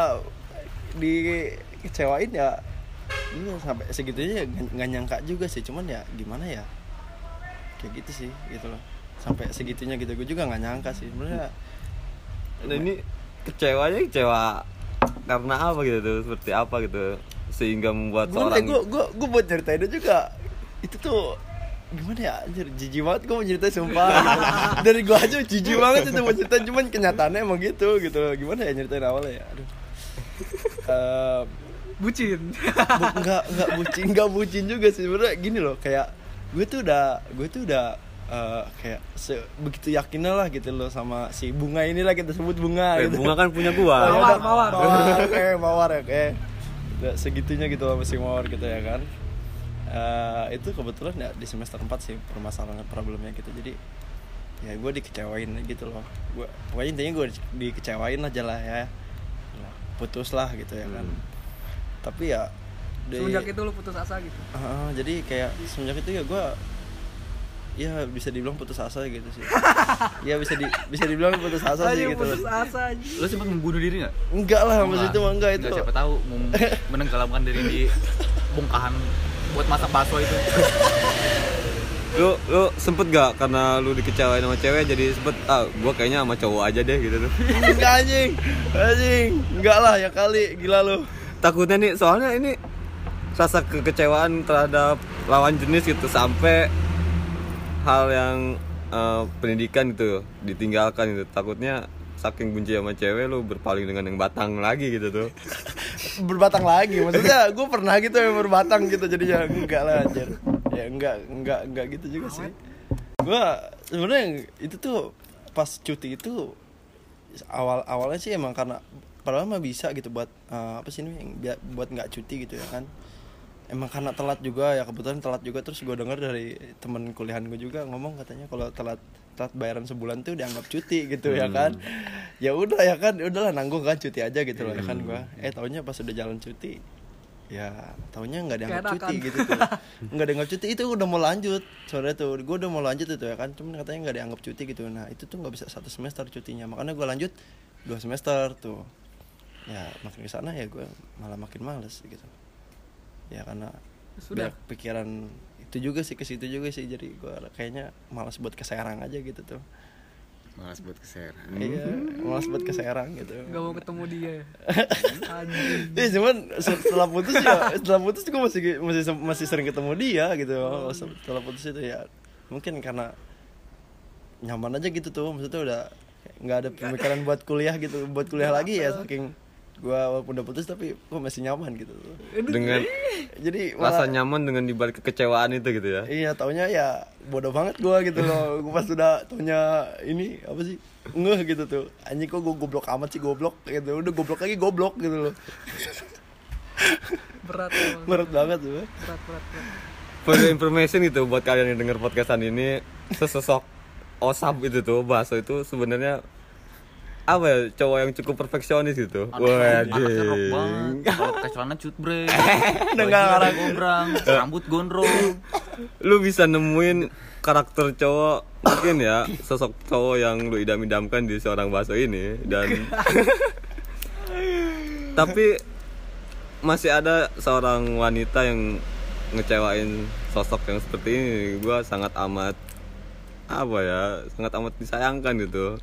dikecewain ya ini sampai segitunya nggak nyangka juga sih, cuman ya gimana ya kayak gitu sih gitu loh, sampai segitunya gitu gue juga nggak nyangka sih sebenarnya. Nah ini kecewanya kecewa karena apa gitu tuh, seperti apa gitu sehingga membuat gue seorang gue gue gue buat ceritain juga itu tuh gimana ya, anjir jijik banget gue mau ceritain sumpah gitu. Dari gue aja jijik banget itu mau ceritain, cuman kenyataannya emang gitu gitu loh. Gimana ya nyeritain awalnya ya, aduh. Uh, bucin. bu- enggak enggak bucin enggak bucin juga sih sebenarnya. Gini loh, kayak gue tuh udah gue tuh udah uh, kayak se- begitu yakinnya lah gitu loh sama si Bunga inilah, kita sebut Bunga eh, gitu. Bunga kan punya gua. Mawar, mawar. Mawar, eh mawar ya kayak udah segitunya gitu sama si Mawar gitu ya kan. Uh, itu kebetulan ya di semester empat sih permasalahan problemnya gitu. Jadi ya gue dikecewain gitu loh. Gue pokoknya intinya gue dikecewain aja lah ya. Putus lah gitu ya kan. Hmm. Tapi ya di, semenjak itu lu putus asa gitu. Uh, jadi kayak semenjak itu ya gue ya bisa dibilang putus asa gitu sih. Ya bisa di bisa dibilang putus asa sih gitu. Putus asa aja. Lu sempat membunuh diri enggak? Enggak lah, maksud itu mah enggak itu. Enggak, siapa tahu menenggelamkan diri di bongkahan buat masak bakso itu. lu lu sempet gak karena lu dikecewain sama cewek jadi sempet ah gua kayaknya sama cowok aja deh gitu tuh? Enggak anjing, anjing, enggak lah ya kali, gila lu. Takutnya nih soalnya ini rasa kekecewaan terhadap lawan jenis gitu sampai hal yang uh, pendidikan gitu ditinggalkan gitu. Takutnya saking benci sama cewek lu berpaling dengan yang batang lagi gitu tuh. Berbatang lagi, maksudnya gue pernah gitu yang berbatang gitu jadinya enggak lah anjir. Ya enggak enggak enggak gitu juga sih. Gue sebenarnya itu tuh pas cuti itu awal awalnya sih emang karena padahal mah bisa gitu buat uh, apa sih ini buat nggak cuti gitu ya kan. Emang karena telat juga ya, kebetulan telat juga. Terus gue dengar dari temen kuliahan gue juga ngomong katanya kalau telat telat bayaran sebulan tuh dianggap cuti gitu hmm. ya kan. Ya udah ya kan, udahlah nanggung kan cuti aja gitu loh hmm. ya kan gue. Eh taunya pas udah jalan cuti ya taunya nggak dianggap Kaya cuti kan. Gitu tuh. Nggak dianggap cuti itu udah mau lanjut. Sore tuh gue udah mau lanjut itu ya kan. Cuman katanya nggak dianggap cuti gitu. Nah itu tuh nggak bisa satu semester cutinya. Makanya gue lanjut dua semester tuh. Ya makin kesana ya gue malah makin males gitu. Ya karena sudah pikiran itu juga sih, ke situ juga sih, jadi gue kayaknya malas buat ke Serang aja gitu tuh. Malas buat ke Serang. Iya, malas buat ke Serang gitu. Gak mau ketemu dia. Anjing. Iya, cuman setelah putus ya, setelah putus gue masih masih masih sering ketemu dia gitu. Oh. Setelah putus itu ya mungkin karena nyaman aja gitu tuh, maksudnya udah nggak ada pemikiran buat kuliah gitu, buat kuliah lagi ya, saking gue walaupun udah putus tapi gue masih nyaman gitu tuh. Dengan jadi malah, rasa nyaman dengan dibalik kekecewaan itu gitu ya. Iya, taunya ya bodoh banget gue gitu loh. Gue pas udah taunya ini apa sih ngeh gitu tuh, anjing kok gue goblok amat sih, goblok gitu. Udah goblok lagi goblok gitu loh. Berat banget. Berat banget tuh. Berat berat berat. For information gitu buat kalian yang denger podcastan ini, sesosok osap itu tuh, Baso itu sebenarnya apa ya, cowok yang cukup perfeksionis gitu. Wah, anaknya rock banget. Kalau pakai celana cutbray, dengan arah gombrang, rambut gondrong. Lu bisa nemuin karakter cowok mungkin ya, sosok cowok yang lu idam-idamkan di seorang Baso ini, dan tapi masih ada seorang wanita yang ngecewain sosok yang seperti ini. Gua sangat amat apa ya, sangat amat disayangkan gitu.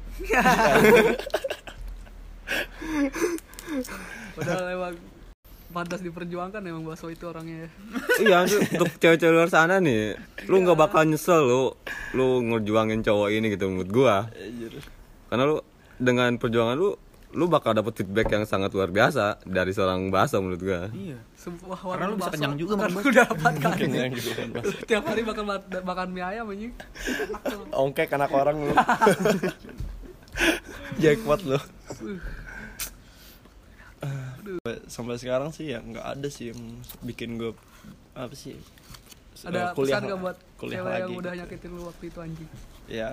Padahal emang pantas diperjuangkan emang Baso itu orangnya. Iya, untuk cewek-cewek luar sana nih, lu nggak bakal nyesel lu lu ngejuangin cowok ini gitu menurut gua. Karena lu dengan perjuangan lu lu bakal dapet feedback yang sangat luar biasa dari seorang Baso menurut gua. Iya. Sebuah karena lu bisa kenyang juga kan makan udah dapat kan. Tiap hari bakal makan mie ayam anjing. Ongkek anak orang lu. Jackpot lu. Sampai sekarang sih ya nggak ada sih yang bikin gue apa sih. Ada kuliah, pesan gak buat kuliah cewek lagi, yang udah gitu. nyakitin lu waktu itu anjing? Ya.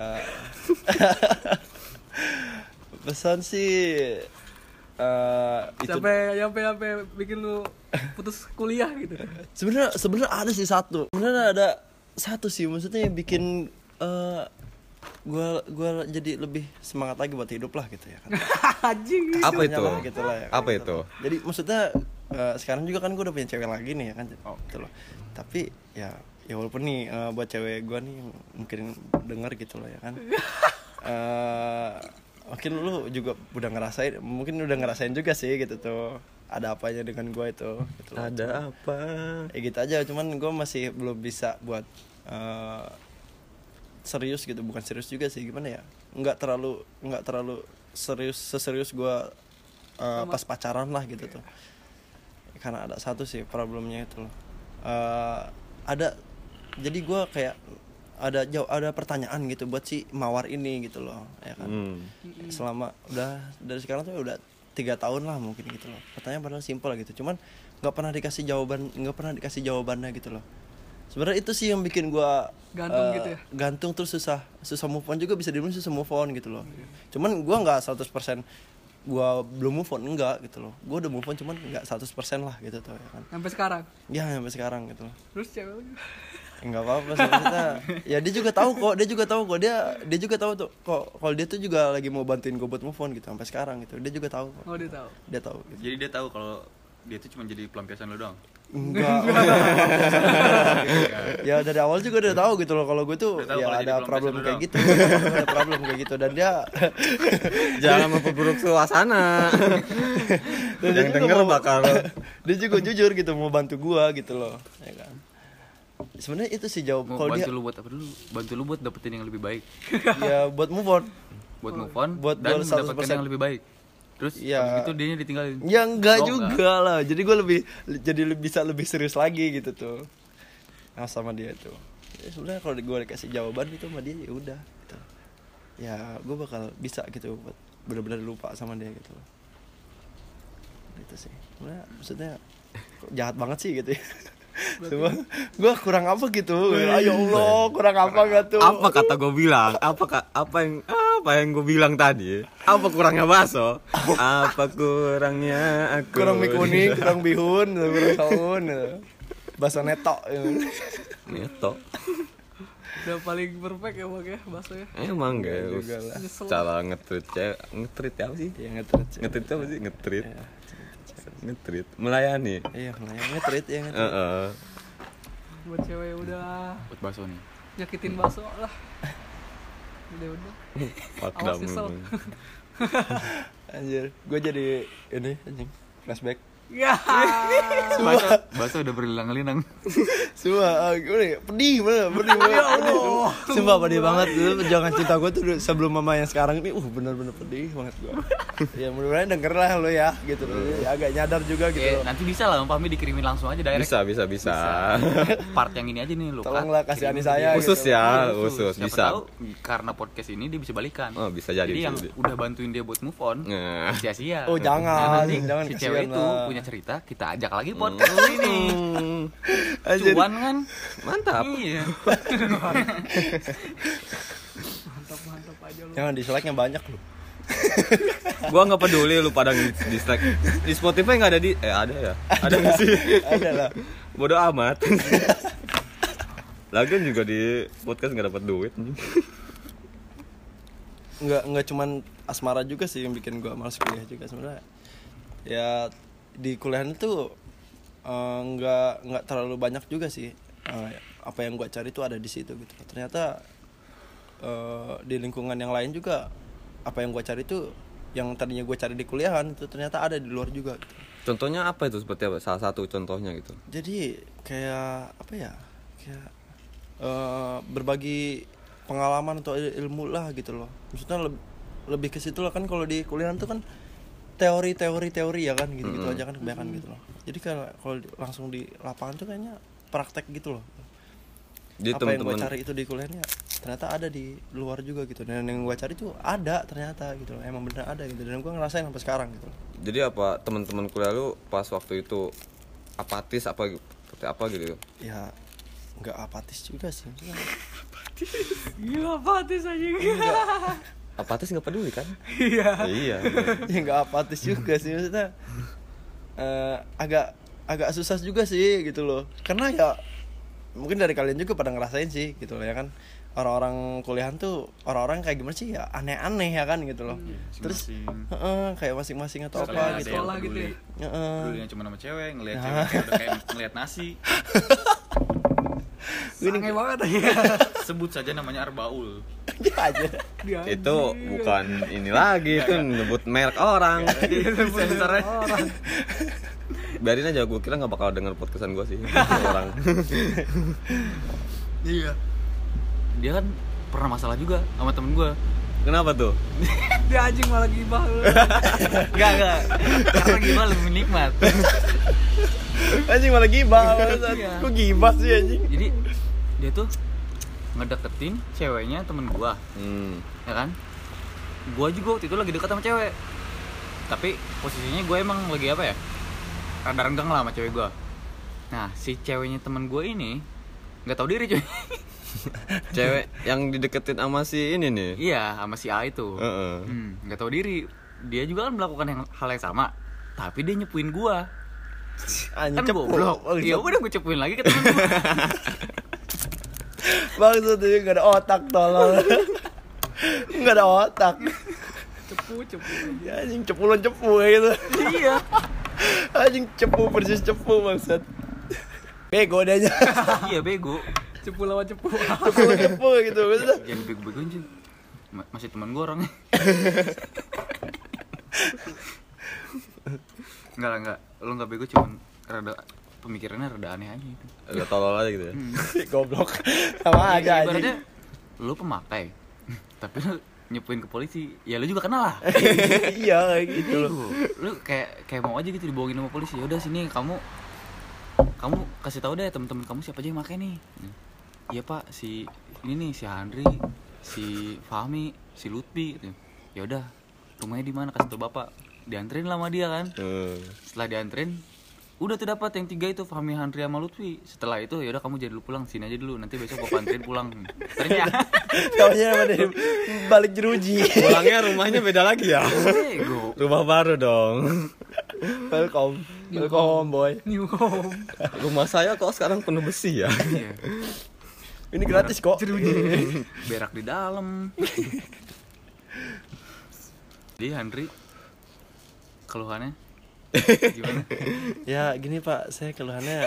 Pesan sih uh, sampai sampai sampai bikin lu putus kuliah gitu. Sebenarnya sebenarnya ada sih satu. Sebenarnya ada satu sih, maksudnya yang bikin uh, gua gua jadi lebih semangat lagi buat hidup lah gitu ya kan. Anjing. Apa itu? Lah, gitu lah, ya, kan, apa gitu. itu? Jadi maksudnya uh, sekarang juga kan gua udah punya cewek lagi nih ya kan. Oh, gitu loh. Tapi ya ya walaupun nih uh, buat cewek gua nih mungkin denger gitu loh ya kan. Uh, mungkin lu juga udah ngerasain, mungkin udah ngerasain juga sih gitu tuh, ada apanya dengan gue itu gitu. Ada apa ya gitu aja, cuman gue masih belum bisa buat uh, serius gitu, bukan serius juga sih, gimana ya, nggak terlalu nggak terlalu serius seserius gue uh, pas pacaran lah gitu tuh, karena ada satu sih problemnya itu loh, uh, ada jadi gue kayak ada jauh ada pertanyaan gitu buat si mawar ini gitu loh ya kan. hmm. Selama udah dari sekarang tuh udah tiga tahun lah mungkin gitu loh, pertanyaan padahal simpel gitu, cuman nggak pernah dikasih jawaban, nggak pernah dikasih jawabannya gitu loh. Sebenarnya itu sih yang bikin gue gantung uh, gitu ya, gantung terus susah susah move on juga, bisa dibilang susah move on gitu loh. hmm. Cuman gue nggak seratus persen gue belum move on, enggak gitu loh, gue udah move on cuman nggak seratus persen lah gitu tuh ya kan, sampai sekarang ya sampai sekarang gitu loh. Terus cewek lu Enggak apa-apa sih maksudnya. Ya dia juga tahu kok, dia juga tahu kok, dia dia juga tahu tuh kok kalau dia tuh juga lagi mau bantuin gue buat move on gitu sampai sekarang gitu. Dia juga tahu kok. Oh, dia tahu. Dia tahu gitu. Jadi dia tahu kalau dia tuh cuma jadi pelampiasan lo doang. Enggak. Ya dari awal juga udah tahu gitu loh kalau gue tuh ya ada problem kayak gitu. Ada problem kayak gitu dan dia jangan memperburuk suasana. Yang denger bakal dia juga jujur gitu mau bantu gua gitu loh, ya kan. Sebenarnya itu sih jawab Mau kalau bantu dia lu buat apa dulu? Bantu lu buat dapetin yang lebih baik. ya buat move on. Buat move on Buat dan gua seratus mendapatkan persen. yang lebih baik. Terus Ya. habis itu dia ditinggalin. Ya enggak Oh, juga enggak. lah. Jadi gue lebih jadi lebih bisa lebih serius lagi gitu tuh. Nah, sama dia tuh. Ya sebenarnya kalau gue dikasih jawaban gitu sama dia ya udah gitu. Ya gue bakal bisa gitu buat benar-benar lupa sama dia gitu. Itu sih. Sebenarnya maksudnya kok jahat banget sih gitu ya. Cuma gue kurang apa gitu. Ayo Allah, kurang apa gak tuh? apa kata gue bilang? Apa ka- apa yang apa yang gue bilang tadi? Apa kurangnya bakso? Apa kurangnya aku? Kurang mie kuning, kurang bihun, kurang saun. Bahasa netok. Neto. Udah paling perfect ya bang ya bahasa ya. Emang gak juga lah. cara nge-treat cewek. Nge-treat apa sih? Ya ngetrit. Nge-treat apa sih? Nge-treat. Nge-treat. Melayani. Iya, melayani ngetrit ya ngetrit. Heeh. Buat cewek yang udah Buat bakso nih. nyakitin bakso lah. Udah udah. Fuck Awas dah, nyesel. memang. Anjir, gue jadi ini anjing flashback. Ya. Bakso, bakso udah berlilang-lilang. Semua, uh, gimana ya? Pedih banget, pedih banget. pedih. Sumpah pedih banget dulu perjuangan cinta gue tuh sebelum mama yang sekarang ini, uh benar-benar pedih banget gue. Ya mudah-mudahan denger lah lo ya, gitu loh. Ya, agak nyadar juga gitu. Eh, loh. nanti bisa lah Om Fahmi dikirimin langsung aja direct. Bisa, bisa, bisa. Part yang ini aja nih lu. Tolonglah kasihani saya. Khusus gitu. ya, Khusus. khusus Siapa bisa. tahu karena podcast ini dia bisa balikan. Oh, bisa jadi. Jadi yang bisa jadi. udah bantuin dia buat move on Nah. sia-sia. Oh, jangan, Nah, nanti jangan, si kasihan cewek itu lah. punya cerita, kita ajak lagi podcast ini. Anjir. Cuan kan? Mantap. Iya. Mantap mantap aja lu. Jangan dislike-nya banyak loh. Gua nggak peduli lu pada dislike. Di Spotify nggak ada di eh ada ya? Ada nggak sih? Ada lah. Bodoh amat. Lagian juga di podcast nggak dapat duit. Nggak nggak cuman asmara juga sih yang bikin gue malas kuliah juga sebenarnya. Ya di kuliah itu uh, nggak nggak terlalu banyak juga sih uh, apa yang gue cari itu ada di situ gitu. Ternyata uh, di lingkungan yang lain juga apa yang gue cari itu yang tadinya gue cari di kuliahan itu ternyata ada di luar juga gitu. Contohnya apa itu seperti apa? Salah satu contohnya gitu. Jadi kayak apa ya? Kayak uh, berbagi pengalaman atau ilmu lah gitu loh. Maksudnya lebih lebih ke situ lah kan kalau di kuliahan tuh kan teori-teori teori ya kan gitu-gitu Mm-hmm. aja kan kebanyakan gitu loh. Jadi kalau kalau di- langsung di lapangan tuh kayaknya praktek gitu loh. Jadi Apa yang gue teman-teman cari itu di kuliahnya ternyata ada di luar juga gitu. Dan yang gue cari tuh ada ternyata gitu loh. Emang bener ada gitu. Dan gue ngerasain sampai sekarang gitu loh. jadi apa teman-teman kuliah lu pas waktu itu apatis apa seperti apa gitu? Ya nggak apatis juga sih. Maksudnya, Gila apatis aja. Apatis nggak peduli kan? Iya. Iya. ya nggak apatis juga sih maksudnya. Eh, agak agak susah juga sih gitu loh. Karena ya mungkin dari kalian juga pada ngerasain sih gitu loh ya kan. Orang-orang kuliahan tuh orang-orang kayak gimana sih ya aneh-aneh ya kan gitu loh. Terus Masing-masing. heeh, kayak masing-masing atau Misalnya apa ada gitu. yang Sekolah gitu peduli. ya. Heeh. Pedulinya cuma sama cewek, ngelihat Nah. cewek kayak udah kayak ngelihat nasi. Sange banget aja. Sebut saja namanya Arbaul. Dia aja. Dia Itu bukan ini lagi itu nyebut merek orang. Sensor aja. orang. Biarin aja, gue kira nggak bakal denger podcastan gue sih orang. Iya. Dia kan pernah masalah juga sama temen gue. Kenapa tuh? Dia anjing malah gibah lu. Enggak, enggak. Karena gimana lebih nikmat. Anjing malah gibah. bangsat. Iya. Kok gibah sih anjing? Jadi dia tuh ngedeketin ceweknya temen gue, Hmm. ya kan? Gue juga waktu itu lagi dekat sama cewek. Tapi posisinya gue emang lagi apa ya? Rada renggang lah sama cewek gue. Nah, si ceweknya temen gue ini nggak tahu diri cuy. Cewek yang dideketin sama si ini nih. Iya, sama si A itu. Heeh. Hmm, nggak tahu diri. Dia juga kan melakukan yang, hal yang sama. Tapi dia nyepuin gue. Anjing Kan cepu. goblok. Ya udah gue cepuin lagi ke temen gue. Bangsat dia enggak ada otak tolol. Enggak ada otak. Cepu cepu. Ya anjing cepulon cepu kayak gitu. Iya. Anjing cepu persis cepu bangsat. bego dia. Iya bego. Cepu lawan cepu. Cepu-cepu gitu maksudnya. Jangan bego-bego anjing. Ma- masih teman gue orangnya. Enggak lah, enggak. Lu enggak bego, cuman rada pemikirannya rada aneh aja gitu. Agak tolol aja gitu ya. Goblok. Sama aja aja. Ibaratnya lu pemakai. Tapi lu nyepuin ke polisi, ya lu juga kenal lah. Iya kayak gitu loh. Lu kayak kayak mau aja gitu dibohongin sama polisi. Ya udah sini kamu kamu kasih tahu deh teman-teman kamu siapa aja yang pakai nih. Iya Pak, si ini nih si Handri, si Fahmi, si Lutfi gitu. Ya udah, rumahnya di mana kasih tahu Bapak. Dianterin lah sama dia kan. Hmm. Setelah dianterin, udah tuh dapat yang tiga itu Fahmi, Handri sama Lutfi. Setelah itu ya udah kamu jadi dulu pulang, sini aja dulu. Nanti besok Bapak anterin pulang. Ternyata Taunya sama dia balik jeruji. Pulangnya rumahnya beda lagi ya. bego. Rumah baru dong. Welcome. Welcome boy. New home. Rumah saya kok sekarang penuh besi ya. Iya. Ini gratis kok. Berak di dalam. Jadi Handri keluhannya gimana? Ya gini Pak, saya keluhannya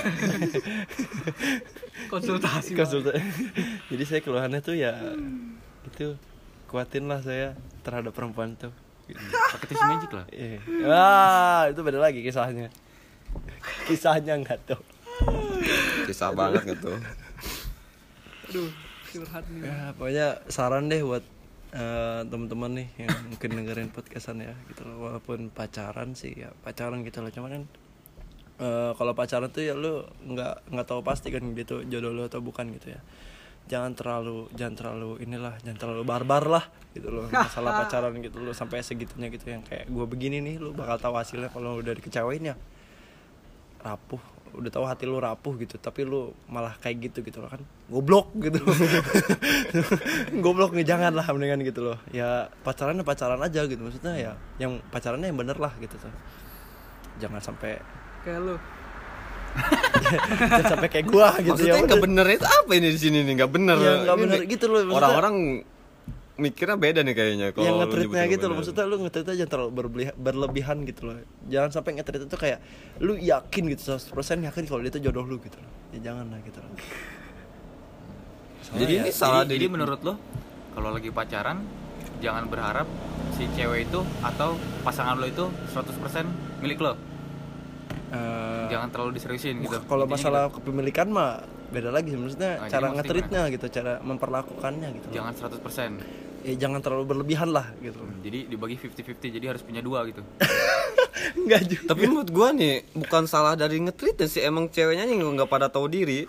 Konsultasi. konsultasi. Jadi saya keluhannya tuh ya itu kuatin lah saya terhadap perempuan tuh. Pakai tisu magic lah. Iya. Wah, itu beda lagi kisahnya. Kisahnya enggak tuh. Kisah banget gitu. Aduh, curhat nih. Ya, pokoknya saran deh buat uh, teman-teman nih yang mungkin dengerin podcastan ya gitu loh. Walaupun pacaran sih ya pacaran gitu loh, cuman kan uh, kalau pacaran tuh ya lu nggak nggak tahu pasti kan gitu jodoh lu atau bukan gitu ya. Jangan terlalu jangan terlalu inilah jangan terlalu barbar lah gitu loh masalah pacaran gitu loh sampai segitunya gitu yang kayak gue begini nih lu bakal tahu hasilnya kalau udah dikecewain ya rapuh, udah tahu hati lu rapuh gitu tapi lu malah kayak gitu gitu loh kan goblok gitu. Goblok nih, jangan lah mendingan gitu loh ya pacaran pacaran aja gitu maksudnya ya yang pacarannya yang bener lah gitu tuh jangan sampai Kayak lu. jangan sampai kayak gua gitu. Maksudnya ya nggak bener itu apa ini di sini nih nggak bener. ya nggak Ini bener nih, gitu loh maksudnya, orang-orang mikirnya beda nih kayaknya kalau yang lu nge-treatnya nyebut gitu loh bener. maksudnya lu nge-treatnya jangan terlalu berlebihan, berlebihan gitu loh jangan sampai nge-treat itu kayak lu yakin gitu seratus persen yakin kalau dia itu jodoh lu gitu loh ya jangan lah gitu loh. Soalnya Jadi ya, ini salah jadi, di jadi menurut lo kalau lagi pacaran jangan berharap si cewek itu atau pasangan lo itu seratus persen milik lo. eh, Jangan terlalu diseriusin gitu. kalau Intinya masalah kepemilikan mah beda lagi maksudnya Ah, jadi cara maksudnya nge-treatnya gitu cara memperlakukannya gitu gitu. loh. Jangan seratus persen. Ya jangan terlalu berlebihan lah gitu. Jadi dibagi lima puluh lima puluh jadi harus punya dua gitu. Enggak juga. Tapi menurut gua nih bukan salah dari nge-treatnya sih, emang ceweknya yang nggak pada tahu diri.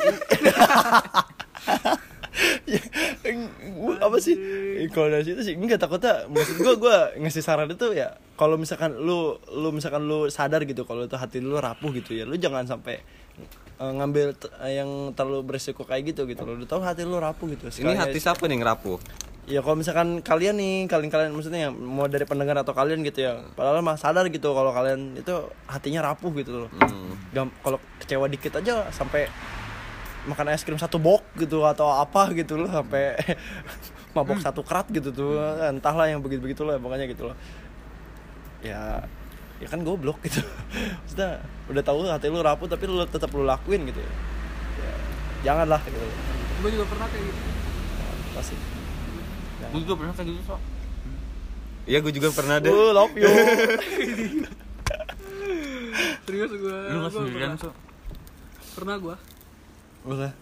Gua apa sih? Kalau dari situ sih enggak takutnya maksud gua gua ngasih saran itu ya kalau misalkan lu lu misalkan lu sadar gitu kalau itu hati lu rapuh gitu ya lu jangan sampai uh, ngambil t- yang terlalu beresiko kayak gitu gitu lo. Lu tahu hati lu rapuh gitu. Ini Sekali- hati siapa nih ngerapuh? Ya kalau misalkan kalian nih, kalian-kalian maksudnya yang mau dari pendengar atau kalian gitu ya. Padahal mah sadar gitu kalau kalian itu hatinya rapuh gitu loh. Hmm. Gam- kalau kecewa dikit aja sampai makan es krim satu box gitu atau apa gitu loh sampai mabok satu kerat gitu tuh. Entahlah yang begitu-begitu loh pokoknya gitu loh. Ya ya kan goblok gitu. Maksudnya udah tahu hati lu rapuh tapi lu tetap lu lakuin gitu ya. Ya, janganlah gitu. Gue juga pernah kayak gitu. Pasti. Gue juga pernah kayak gitu so. Iya gue juga pernah deh. Oh, love you. Serius gue. Lu nggak sendirian so. Pernah gue. Udah.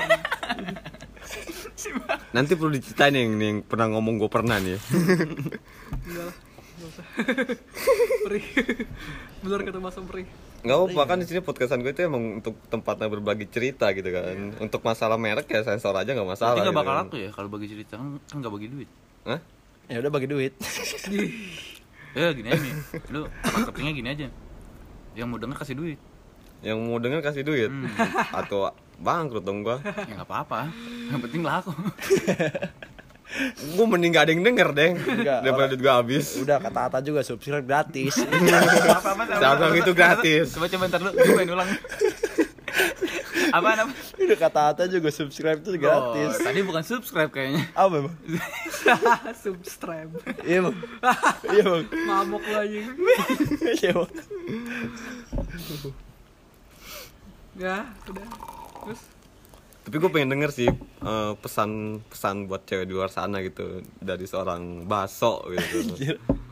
Nanti perlu diceritain yang, yang pernah ngomong gue pernah nih. Enggak lah. Enggak usah. Perih. Bener kata Mas Perih. Nggak apa-apa kan di sini podcastan gue itu emang untuk tempatnya berbagi cerita gitu kan. Untuk masalah merek ya sensor aja nggak masalah. Berarti nggak gitu bakal kan. laku ya kalau bagi cerita kan kan nggak bagi duit. Hah? Ya udah bagi duit. Ya gini aja nih, lu marketingnya gini aja. Yang mau denger kasih duit. Yang mau denger kasih duit Hmm. atau bangkrut dong gua. Ya nggak apa-apa. Yang penting laku. Gue mending gak ada yang denger deng Enggak, daripada orang- duit gue habis. Udah kata Ata juga subscribe gratis. Apa-apa. Cabang itu gratis. Coba coba ntar lu, gue main ulang. Apaan apa? Udah kata Ata juga subscribe itu gratis. Oh, tadi bukan subscribe kayaknya. Apa bang? Subscribe. Iya bang. Iya bang. Mabok lagi. Iya bang. Ya udah terus Tapi gue pengen denger sih uh, pesan-pesan buat cewek di luar sana gitu dari seorang baso gitu.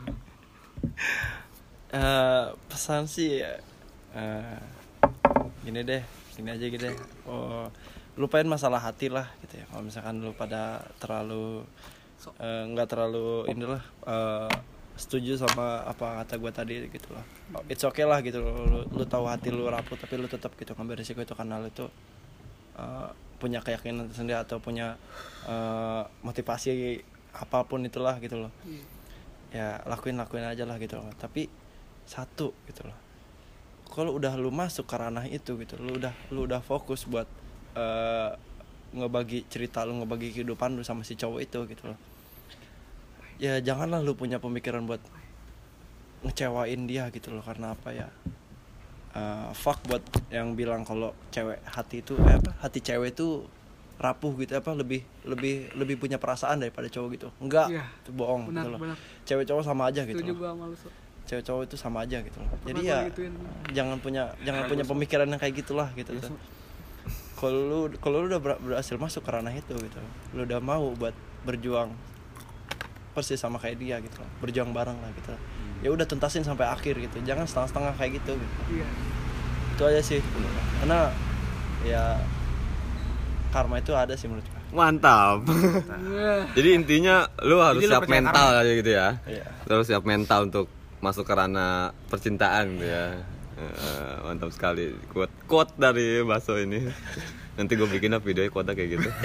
uh, pesan sih ya uh, gini deh, gini aja gitu deh. Oh, lupain masalah hati lah gitu ya. Kalau misalkan lu pada terlalu nggak uh, terlalu inilah uh, setuju sama apa kata gue tadi gitu lah. It's okay lah gitu. Lu, lu tahu hati lu rapuh tapi lu tetap gitu ngambil risiko itu karena lu itu uh, punya keyakinan tersendiri atau punya uh, motivasi apapun itulah gitu loh. Ya lakuin lakuin aja lah gitu loh. Tapi satu gitu loh. Kalau udah lu masuk ke ranah itu gitu, lu udah lu udah fokus buat uh, ngebagi cerita lu, ngebagi kehidupan lu sama si cowok itu gitu loh. Ya janganlah lu punya pemikiran buat ngecewain dia gitu loh, karena apa ya? Uh, fuck buat yang bilang kalau cewek hati itu eh apa? Hati cewek itu rapuh gitu apa lebih lebih lebih punya perasaan daripada cowok gitu. Enggak, iya, itu bohong benar, gitu loh. Benar. Cewek cowok sama aja gitu. Itu loh. juga malu so. Cewek cowok itu sama aja gitu loh. Pernah Jadi ya gituin. jangan punya jangan punya pemikiran yang kayak gitulah gitu tuh. Kalau lu kalau lu udah ber- berhasil masuk ke ranah itu gitu, lu udah mau buat berjuang persis sama kayak dia gitu loh. Berjuang bareng lah gitu. Ya udah tuntasin sampai akhir gitu. Jangan setengah-setengah kayak gitu gitu. Iya. Itu aja sih. Karena ya karma itu ada sih menurut gue. Mantap. Jadi intinya lu harus Jadi lu siap percaya mental karma. aja gitu ya. Iya. Lu harus siap mental untuk masuk ke ranah percintaan gitu ya. Uh, mantap sekali quote quote dari Baso ini. Nanti gue bikin up videonya quote kayak gitu.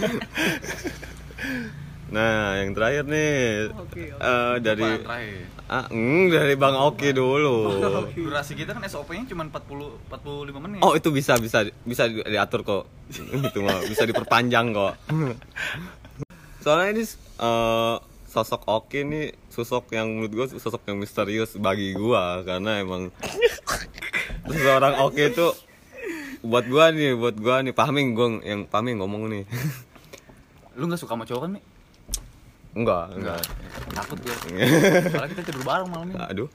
Nah, yang terakhir nih Oke, oke. uh, dari terakhir. ah, mm, dari Bang Oki dulu. Durasi kita kan S O P-nya cuma empat puluh empat puluh lima menit. Oh, itu bisa bisa bisa diatur kok. Itu mah bisa diperpanjang kok. Soalnya ini uh, sosok Oki nih sosok yang menurut gue sosok yang misterius bagi gue karena emang seorang Oki itu buat gue nih buat gue nih Pahming gue yang Pahming ngomong nih. Lu nggak suka sama cowok kan nih? Enggak, enggak. Takut gue. Soalnya kita tidur bareng malam ini. Aduh.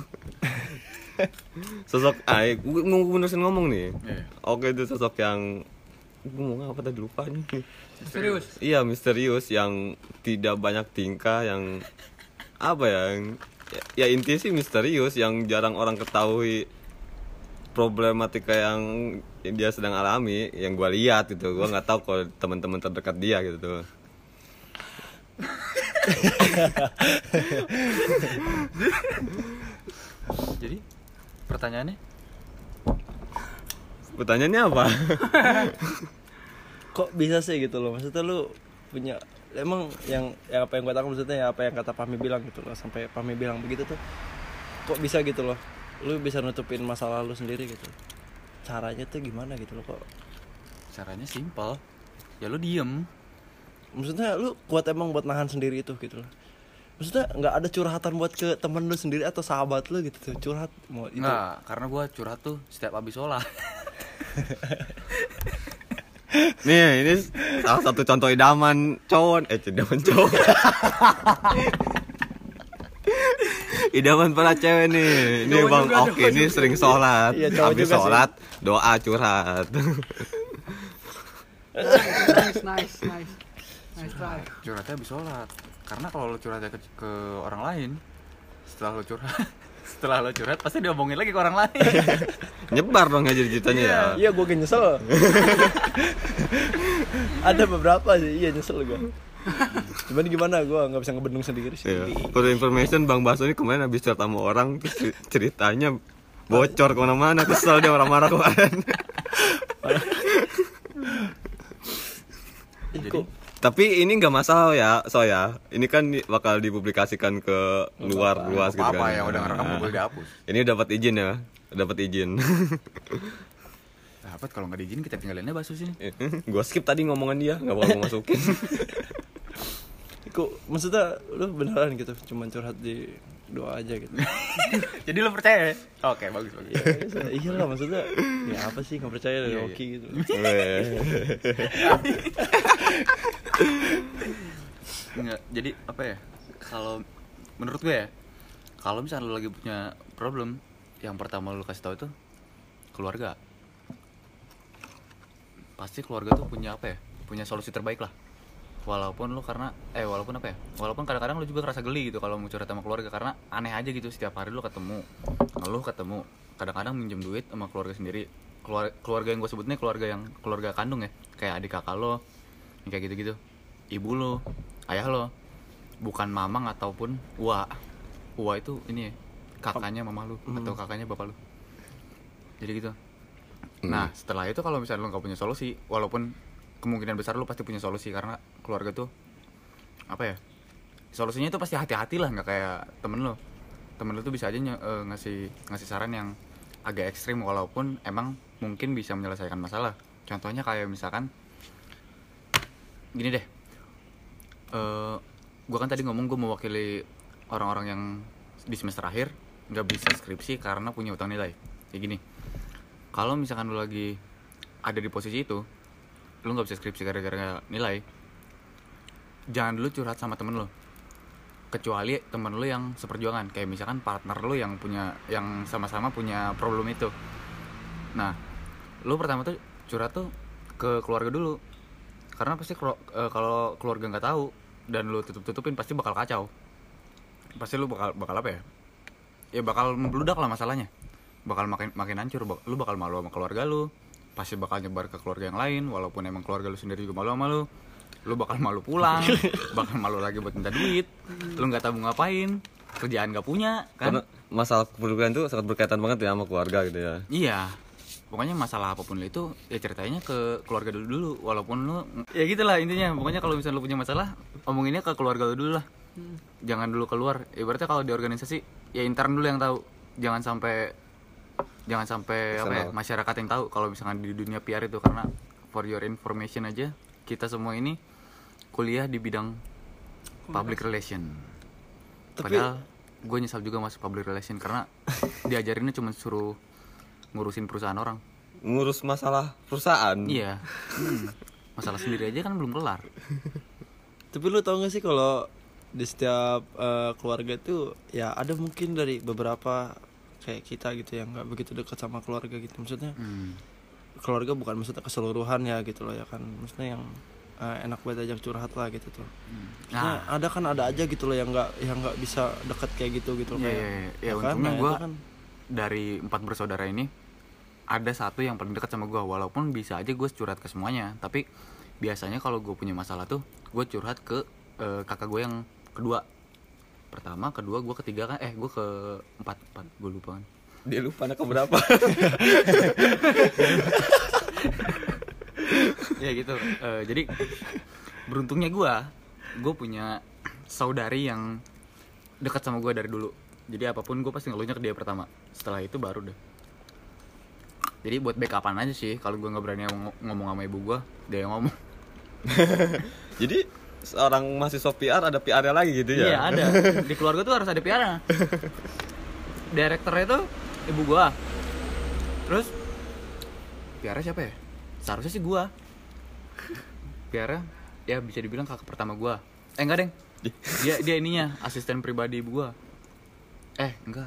Sosok ay, gue mau benerin ngomong nih. Iya. Oke itu sosok yang gue mau apa tadi lupa nih. Serius. Iya misterius yang tidak banyak tingkah yang apa ya? Yang, ya, ya intinya sih misterius yang jarang orang ketahui problematika yang dia sedang alami yang gue lihat gitu. Gue nggak tahu kalau teman-teman terdekat dia gitu. Jadi pertanyaannya? Pertanyaannya apa? Kok bisa sih gitu loh, maksudnya lu punya emang yang yang apa yang gue tahu maksudnya ya apa yang kata Pami bilang gitu loh, sampai Pami bilang begitu tuh kok bisa gitu loh, lu bisa nutupin masa lalu sendiri gitu, caranya tuh gimana gitu loh kok? Caranya simpel, ya lu diem. Maksudnya lu kuat emang buat nahan sendiri itu gitu loh, maksudnya nggak ada curhatan buat ke temen lu sendiri atau sahabat lu gitu tuh curhat mau itu? Nggak, karena gue curhat tuh setiap habis sholat. Nih, ini salah satu contoh idaman cowok, eh idaman cowok. Idaman para cewek nih. Ini Cowok Bang juga, Oki ini sering sholat. Iya, cowok Habis juga sih. sholat, doa curhat. Nice, nice, nice. Nice try. Curhatnya habis sholat. Karena kalau lo curhatnya ke, ke orang lain, setelah lo curhat, setelah lo curhat pasti diomongin lagi ke orang lain. Nyebar dong aja ceritanya ya. Iya gue kayak nyesel. Ada beberapa sih, iya nyesel gue. Cuman gimana gue nggak bisa ngebendung sendiri sih. Iya. For information Bang Baso ini kemarin habis cerita sama orang terus ceritanya bocor kemana-mana, kesel dia orang marah kemarin. Jadi Tapi ini nggak masalah ya, so ya. Ini kan di- bakal dipublikasikan ke luar luas gitu apa kan. yang udah ngerekam Nah, boleh dihapus. Ini dapat izin ya, dapat izin. Dapat kalau nggak diizinin kita tinggalinnya Basu sini. Gua skip tadi ngomongan dia, nggak bakal gua masukin. Kok maksudnya lu beneran gitu, cuman curhat di doa aja gitu. Jadi lo percaya? Oke, bagus bagus. Ya, iyalah maksudnya ya apa sih nggak percaya dari Iya, iya. Oki gitu. Enggak, jadi apa ya? Kalau menurut gue ya, kalau misalnya lo lagi punya problem, yang pertama lo kasih tahu itu keluarga. pasti keluarga tuh punya apa ya, punya solusi terbaik lah. Walaupun lu karena eh walaupun apa ya walaupun kadang-kadang lu juga ngerasa geli gitu kalau mau curhat sama keluarga, karena aneh aja gitu setiap hari lu ketemu ngeluh ketemu, kadang-kadang minjem duit sama keluarga sendiri. Keluarga, keluarga yang gue sebutnya keluarga yang keluarga kandung ya, kayak adik kakak lo kayak gitu-gitu, ibu lo, ayah lo, bukan mamang ataupun uwa. Uwa itu ini ya, kakaknya mama lu hmm. atau kakaknya bapak lu, jadi gitu. hmm. Nah setelah itu kalau misalnya lu nggak punya solusi, walaupun kemungkinan besar lu pasti punya solusi, karena keluarga tuh apa ya, solusinya itu pasti hati-hati lah, nggak kayak temen lu. Temen lu tuh bisa aja ny- uh, ngasih ngasih saran yang agak ekstrim, walaupun emang mungkin bisa menyelesaikan masalah. Contohnya kayak misalkan gini deh, uh, gue kan tadi ngomong gue mewakili orang-orang yang di semester akhir nggak bisa skripsi karena punya utang nilai. Kayak gini, kalau misalkan lu lagi ada di posisi itu, lu nggak bisa skripsi gara-gara nilai, jangan dulu curhat sama temen lu, kecuali temen lu yang seperjuangan, kayak misalkan partner lu yang punya yang sama-sama punya problem itu. Nah lu pertama tuh curhat tuh ke keluarga dulu, karena pasti kelu- e, kalau keluarga nggak tahu dan lu tutup-tutupin pasti bakal kacau, pasti lu bakal bakal apa ya ya bakal membludak lah masalahnya, bakal makin makin hancur. Lu bakal malu sama keluarga lu, pasti bakal nyebar ke keluarga yang lain, walaupun emang keluarga lu sendiri juga malu sama lu. Lu bakal malu pulang, bakal malu lagi buat minta duit, lu nggak tahu ngapain, kerjaan nggak punya kan. Karena masalah keperluan itu sangat berkaitan banget ya sama keluarga gitu ya. Iya, pokoknya masalah apapun itu ya ceritanya ke keluarga dulu dulu, walaupun lu ya gitulah intinya. Pokoknya kalau misalnya lu punya masalah, omonginnya ke keluarga lu dulu lah, jangan dulu keluar. Ibaratnya kalau di organisasi ya intern dulu yang tahu, jangan sampai jangan sampai apa ya, masyarakat yang tahu kalau misalkan di dunia P R itu. Karena for your information aja, kita semua ini kuliah di bidang public relation. Tapi padahal gue nyesal juga masuk public relation karena diajarinnya cuma suruh ngurusin perusahaan orang, ngurus masalah perusahaan. iya. hmm. Masalah sendiri aja kan belum kelar. Tapi lu tau gak sih kalau di setiap uh, keluarga itu ya ada mungkin dari beberapa kayak kita gitu yang nggak begitu dekat sama keluarga gitu. Maksudnya hmm. keluarga bukan maksudnya keseluruhan ya gitu loh ya kan. Maksudnya yang uh, enak buat ajak curhat lah gitu tuh. hmm. Nah, ada kan ada aja gitu loh yang nggak yang nggak bisa dekat kayak gitu gitu. Iya, kayak, iya, iya. Ya, ya kan? untungnya Nah, gue itu kan dari empat bersaudara ini ada satu yang paling dekat sama gue, walaupun bisa aja gue curhat ke semuanya, tapi biasanya kalau gue punya masalah tuh gue curhat ke uh, kakak gue yang kedua, pertama, kedua, gue ketiga kan, eh gue ke empat, empat, gue lupa kan. Dia lupa anak keberapa. Ya gitu. Uh, jadi beruntungnya gue, gue punya saudari yang dekat sama gue dari dulu. Jadi apapun gue pasti ngeluhnya ke dia pertama. Setelah itu baru deh. Jadi buat backupan aja sih. Kalau gue nggak berani ngom- ngomong sama ibu gue, dia yang ngomong. Jadi seorang mahasiswa P R ada P R-nya lagi gitu ya? Iya ada. Di keluarga tuh harus ada P R-nya. Direkturnya tuh ibu gue. Terus P R-nya siapa ya? Seharusnya sih gue. P R-nya ya bisa dibilang kakak pertama gue. Eh enggak deng. Dia dia ininya asisten pribadi ibu gue. Eh enggak.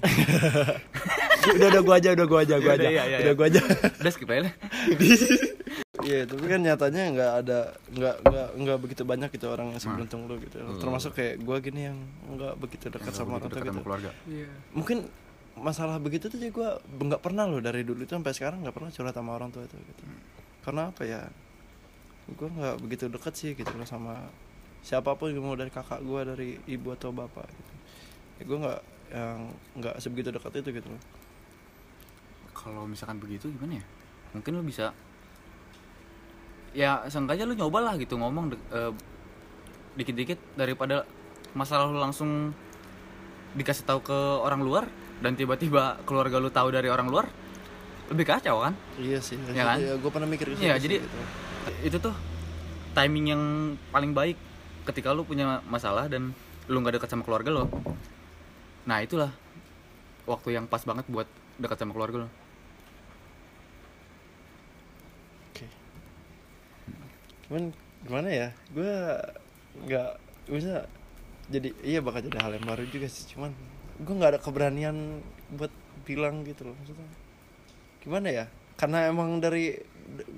udah udah gua aja udah gua aja gua aja iya, iya, udah iya. gua aja Udah skip aja lah. Iya, tapi kan nyatanya nggak ada nggak nggak nggak begitu banyak gitu orang yang seberuntung lu gitu. Hmm. Termasuk kayak gua gini yang nggak begitu dekat sama orang tua gitu. Keluarga. Iya. Mungkin masalah begitu tuh jadi gua nggak pernah loh dari dulu itu sampai sekarang nggak pernah curhat sama orang tua itu gitu. Karena apa ya? Gua nggak begitu dekat sih gitu loh sama siapapun, mau dari kakak gua, dari ibu atau bapak gitu. Ya, gua nggak yang nggak sebegitu dekat itu gitu loh. Kalau misalkan begitu gimana ya? Mungkin lu bisa ya seenggaknya lu nyoba lah gitu ngomong de- uh, dikit-dikit daripada masalah lu langsung dikasih tahu ke orang luar dan tiba-tiba keluarga lu tahu dari orang luar, lebih kacau kan? Iya sih. Ya kan? Ya, gue pernah mikir Iya, sih, jadi gitu. itu tuh timing yang paling baik ketika lu punya masalah dan lu nggak dekat sama keluarga lo. Nah itulah waktu yang pas banget buat dekat sama keluarga lo. Oke. Cuman gimana ya? Gue nggak bisa jadi iya bakal jadi hal yang baru juga sih. Cuman gue nggak ada keberanian buat bilang gitu loh maksudnya. Gimana ya? Karena emang dari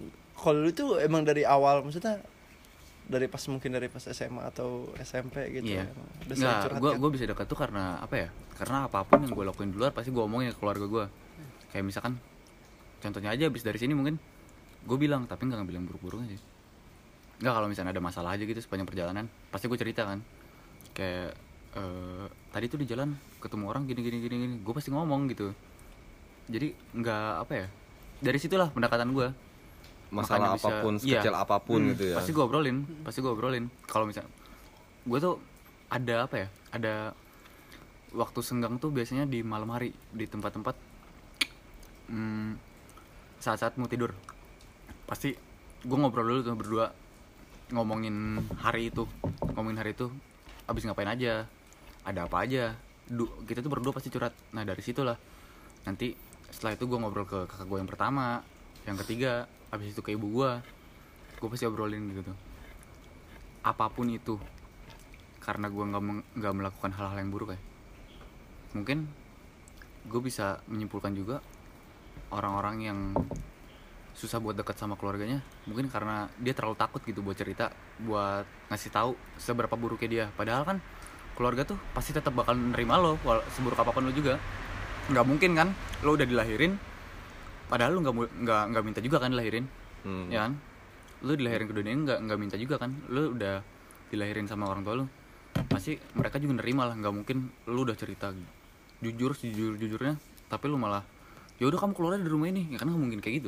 kalau lu tuh emang dari awal maksudnya dari pas mungkin dari pas S M A atau S M P gitu Iya. udah sering Nggak, curhat gue kan? gue bisa dekat tuh karena apa ya? Karena apapun yang gue lakuin di luar pasti gue omongin ke keluarga gue. Kayak misalkan, contohnya aja abis dari sini mungkin gue bilang, tapi nggak bilang buruk-buruknya sih. Nggak, kalau misalnya ada masalah aja gitu sepanjang perjalanan, pasti gue cerita kan. Kayak uh, tadi tuh di jalan ketemu orang gini gini gini gini, gue pasti ngomong gitu. Jadi nggak apa ya? Dari situlah pendekatan gue. Masalah Makanya apapun, bisa, sekecil iya. apapun Hmm, gitu ya. Pasti gue obrolin, pasti gue obrolin. Kalau misalnya gue tuh ada apa ya? Ada waktu senggang tuh biasanya di malam hari di tempat-tempat hmm, saat-saat mau tidur. Pasti gue ngobrol dulu tuh berdua, ngomongin hari itu, ngomongin hari itu, abis ngapain aja, ada apa aja. Du- kita tuh berdua pasti curhat. Nah dari situlah nanti setelah itu gue ngobrol ke kakak gue yang pertama, yang ketiga, abis itu ke ibu gue, gue pasti obrolin gitu. Apapun itu, karena gue nggak meng- nggak melakukan hal-hal yang buruk ya. Mungkin gue bisa menyimpulkan juga orang-orang yang susah buat dekat sama keluarganya, mungkin karena dia terlalu takut gitu buat cerita, buat ngasih tahu seberapa buruknya dia. Padahal kan keluarga tuh pasti tetap bakal nerima lo, wal- seburuk apapun lo juga. Nggak mungkin kan, lo udah dilahirin, padahal lo nggak nggak nggak minta juga kan dilahirin, Hmm. ya kan? Lo dilahirin ke dunia nggak nggak minta juga kan, lo udah dilahirin sama orang tua lo, pasti mereka juga nerima lah. Nggak mungkin lo udah cerita jujur jujur jujurnya, tapi lo malah ya udah kamu keluar dari rumah ini, ya kan nggak mungkin kayak gitu.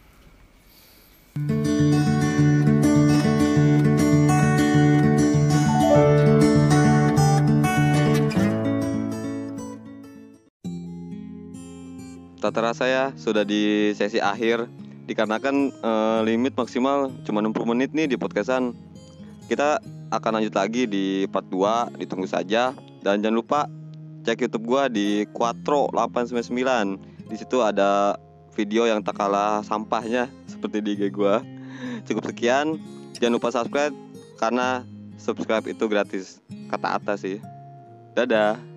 Tak terasa ya sudah di sesi akhir. Dikarenakan eh, limit maksimal cuma enam puluh menit nih di podcastan. Kita akan lanjut lagi di part dua, ditunggu saja. Dan jangan lupa cek YouTube gua di Quattro delapan sembilan sembilan. Di situ ada video yang tak kalah sampahnya seperti di I G gua. Cukup sekian. Jangan lupa subscribe karena subscribe itu gratis. Kata Atta sih. Dadah.